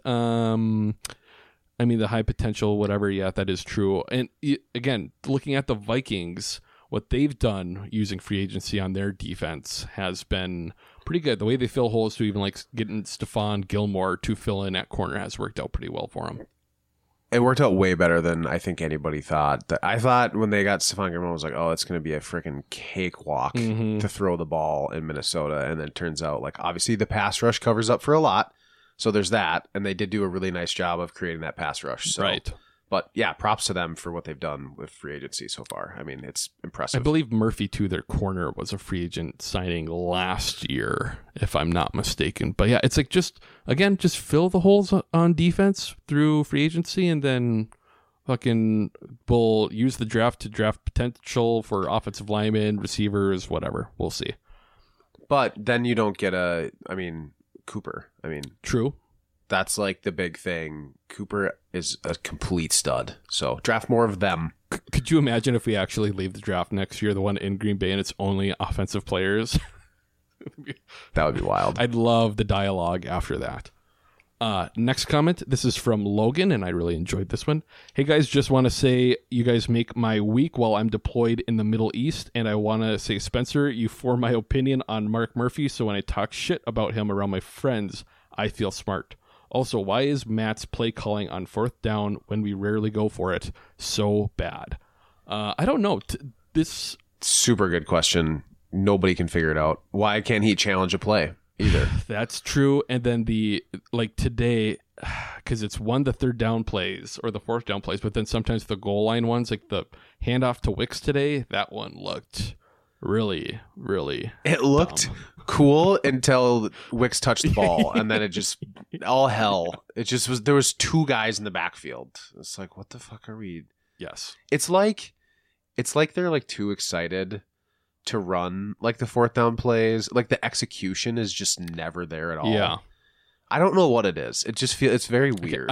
I mean, the high potential, whatever, yeah, that is true. And again, looking at the Vikings, what they've done using free agency on their defense has been pretty good. The way they fill holes to even like getting Stephon Gilmore to fill in at corner has worked out pretty well for them. It worked out way better than I think anybody thought. I thought when they got Stephon Gilmore, I was like, oh, it's going to be a freaking cakewalk to throw the ball in Minnesota. And then it turns out, like, obviously the pass rush covers up for a lot. So there's that, and they did do a really nice job of creating that pass rush. So, right. But yeah, props to them for what they've done with free agency so far. I mean, it's impressive. I believe Murphy, too, their corner, was a free agent signing last year, if I'm not mistaken. But yeah, it's like just fill the holes on defense through free agency, and then we'll use the draft to draft potential for offensive linemen, receivers, whatever. We'll see. But then you don't get Cooper. True. That's like the big thing. Cooper is a complete stud. So draft more of them. Could you imagine if we actually leave the draft next year, the one in Green Bay, and it's only offensive players? That would be wild. I'd love the dialogue after that. Next comment. This is from Logan, and I really enjoyed this one. Hey guys, just want to say you guys make my week while I'm deployed in the Middle East, and I want to say, Spencer, you form my opinion on Mark Murphy, so when I talk shit about him around my friends, I feel smart. Also, why is Matt's play calling on 4th down when we rarely go for it so bad? I don't know. This super good question. Nobody can figure it out. Why can't he challenge a play either? That's true. And then today, because it's the 3rd down plays or the 4th down plays, but then sometimes the goal line ones, like the handoff to Wicks today, that one looked really, really. It looked cool until Wicks touched the ball, and then it just all hell. It just was. There was 2 guys in the backfield. It's like, what the fuck are we? Yes. It's like they're like too excited to run like the 4th down plays. Like the execution is just never there at all. Yeah. I don't know what it is. It just feels it's very weird.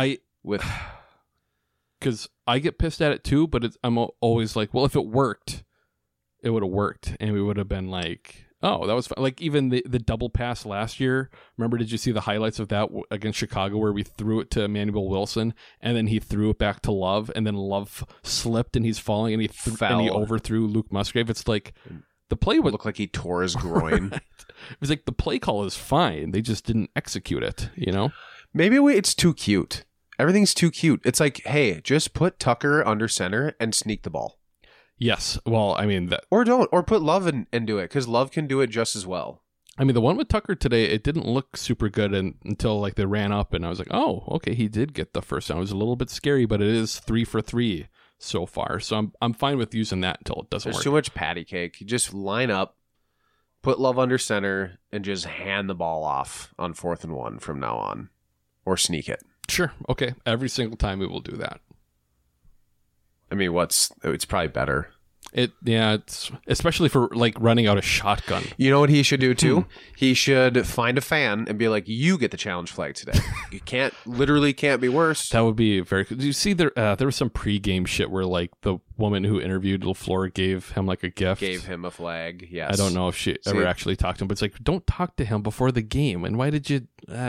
Because I get pissed at it too, but I'm always like, well, if it worked, it would have worked, and we would have been like, oh, that was fun. Like even the double pass last year. Remember, did you see the highlights of that against Chicago where we threw it to Emmanuel Wilson and then he threw it back to Love, and then Love slipped and he's falling and he overthrew Luke Musgrave? It's like the play would look like he tore his groin. Right? It was like the play call is fine. They just didn't execute it. You know, maybe it's too cute. Everything's too cute. It's like, hey, just put Tucker under center and sneak the ball. Yes. Well, I mean, or don't, or put Love and do it, because Love can do it just as well. I mean, the one with Tucker today, it didn't look super good until like they ran up, and I was like, oh, okay, he did get the first down. It was a little bit scary, but it is 3 for 3 so far, so I'm fine with using that until it doesn't work. There's too much patty cake. You just line up, put Love under center, and just hand the ball off on 4th and 1 from now on, or sneak it. Sure. Okay. Every single time we will do that. I mean, it's probably better. It's especially for like running out a shotgun. You know what he should do too? He should find a fan and be like, you get the challenge flag today. You can't be worse. That would be very good. Do you see there was some pregame shit where like the woman who interviewed LaFleur gave him like a gift. Gave him a flag, yes. I don't know if she ever actually talked to him, but it's like, don't talk to him before the game. And why did you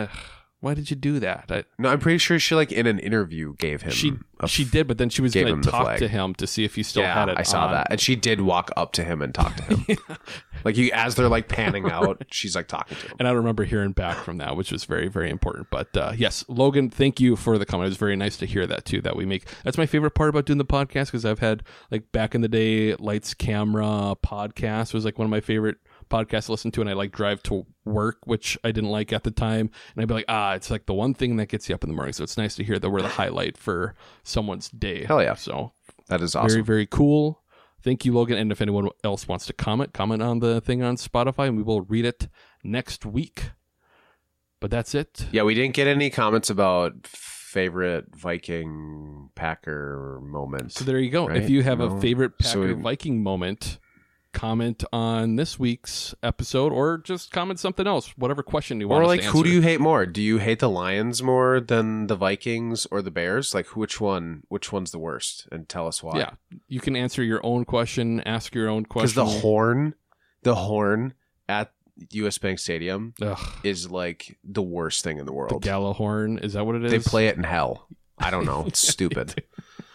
do that? No, I'm pretty sure she, like, in an interview gave him. She did, but then she was going to talk to him to see if he still had it. I saw that, and she did walk up to him and talk to him. Like as they're like panning out, she's like talking to him. And I remember hearing back from that, which was very, very important. But yes, Logan, thank you for the comment. It was very nice to hear that too. That's my favorite part about doing the podcast, because I've had like back in the day, Lights Camera podcast was like one of my favorite podcasts to listen to, and I like drive to work, which I didn't like at the time, and I'd be like, it's like the one thing that gets you up in the morning. So it's nice to hear that we're the highlight for someone's day. Hell yeah. So that is awesome. Very, very cool. Thank you, Logan. And if anyone else wants to comment on the thing on Spotify, and we will read it next week. But that's it. Yeah, we didn't get any comments about favorite Viking Packer moments. So there you go. Right? If you have a favorite Packer Viking moment, comment on this week's episode, or just comment something else, whatever question you want. Or like, us to answer. who do you hate more? Do you hate the Lions more than the Vikings or the Bears? Like, which one's the worst? And tell us why. Yeah, you can answer your own question, ask your own question. Because the horn at US Bank Stadium is like the worst thing in the world. The Gallo horn, is that what it is? They play it in hell. I don't know. It's stupid.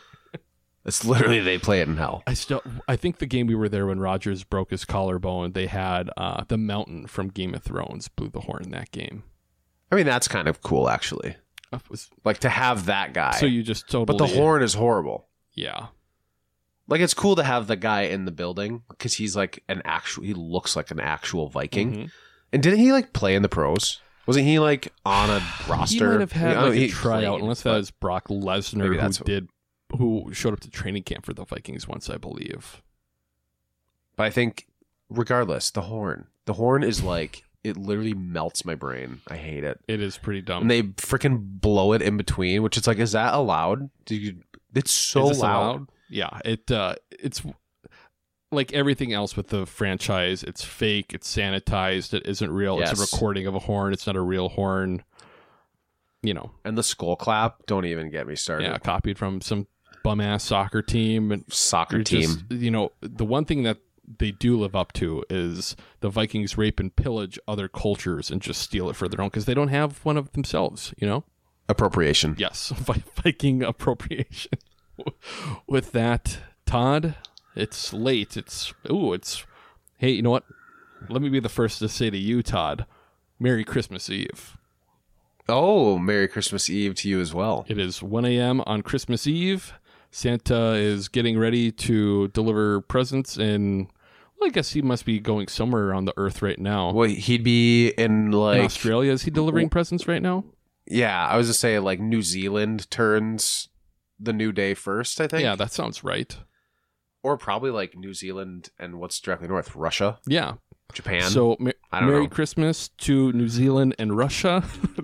It's literally, they play it in hell. I think the game we were there when Rodgers broke his collarbone, they had the Mountain from Game of Thrones blew the horn that game. I mean, that's kind of cool, actually. Like to have that guy. So you just totally. But the horn is horrible. Yeah. Like, it's cool to have the guy in the building because he's like he looks like an actual Viking. Mm-hmm. And didn't he like play in the pros? Wasn't he like on a roster? He might have had a tryout, unless that was Brock Lesnar who showed up to training camp for the Vikings once, I believe. But I think, regardless, the horn is like, it literally melts my brain. I hate it. It is pretty dumb. And they freaking blow it in between, which is like, is that allowed? It's so loud. Yeah, it's like everything else with the franchise. It's fake. It's sanitized. It isn't real. Yes. It's a recording of a horn. It's not a real horn. You know. And the skull clap, don't even get me started. Yeah, copied from some bum-ass soccer team. The one thing that they do live up to is the Vikings rape and pillage other cultures and just steal it for their own, because they don't have one of themselves, you know? Appropriation. Yes, Viking appropriation. With that, Todd, it's late. Hey, you know what? Let me be the first to say to you, Todd, Merry Christmas Eve. Oh, Merry Christmas Eve to you as well. It is 1 a.m. on Christmas Eve. Santa is getting ready to deliver presents in, well, I guess he must be going somewhere around the earth right now. Well, he'd be in Australia. Is he delivering presents right now? Yeah, I was going to say like New Zealand turns the new day first, I think. Yeah, that sounds right. Or probably like New Zealand and what's directly north? Russia? Yeah. Japan? So, I don't Merry know. Christmas to New Zealand and Russia.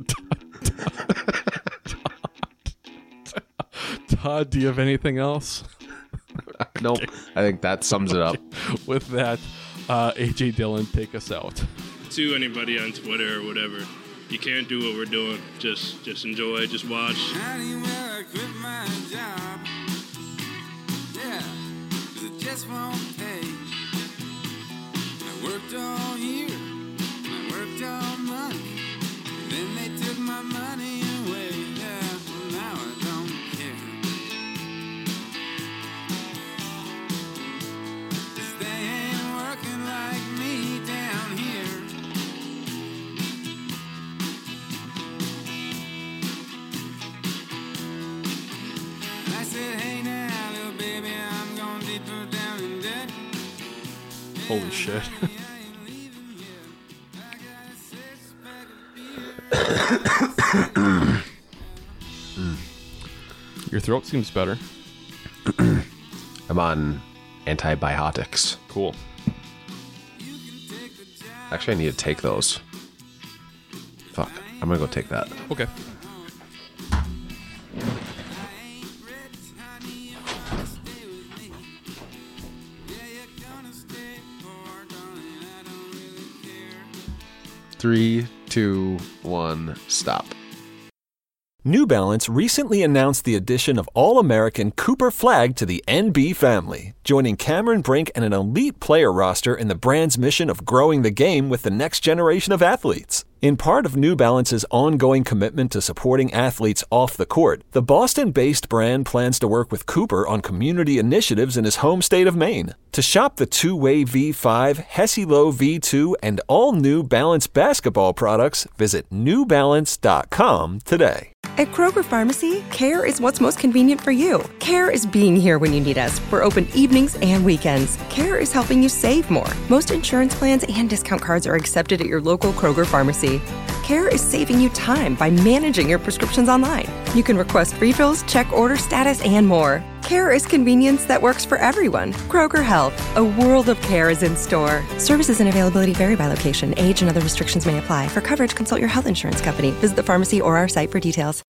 Todd, do you have anything else? Nope. I think that sums it up. With that, AJ Dillon, take us out. To anybody on Twitter or whatever, you can't do what we're doing. Just enjoy, just watch. I quit my job. Yeah, 'cause it just won't pay. I worked all year, I worked all month, and then they took my money away. Yeah, well now I don't care. 'Cause they ain't working like me down here. I said, hey now, little baby, I'm going deeper down in debt. Holy shit. Your throat seems better. I'm on antibiotics. Cool. Actually, I need to take those. Fuck. I'm going to go take that. Okay. Three, 2, 1, stop. New Balance recently announced the addition of All-American Cooper Flag to the NB family, joining Cameron Brink and an elite player roster in the brand's mission of growing the game with the next generation of athletes. In part of New Balance's ongoing commitment to supporting athletes off the court, the Boston-based brand plans to work with Cooper on community initiatives in his home state of Maine. To shop the two-way V5, Hesi-Lo V2, and all New Balance basketball products, visit newbalance.com today. At Kroger Pharmacy, care is what's most convenient for you. Care is being here when you need us. We're open evenings and weekends. Care is helping you save more. Most insurance plans and discount cards are accepted at your local Kroger Pharmacy. Care is saving you time by managing your prescriptions online. You can request refills, check order status, and more. Care is convenience that works for everyone. Kroger Health, a world of care is in store. Services and availability vary by location. Age and other restrictions may apply. For coverage, consult your health insurance company. Visit the pharmacy or our site for details.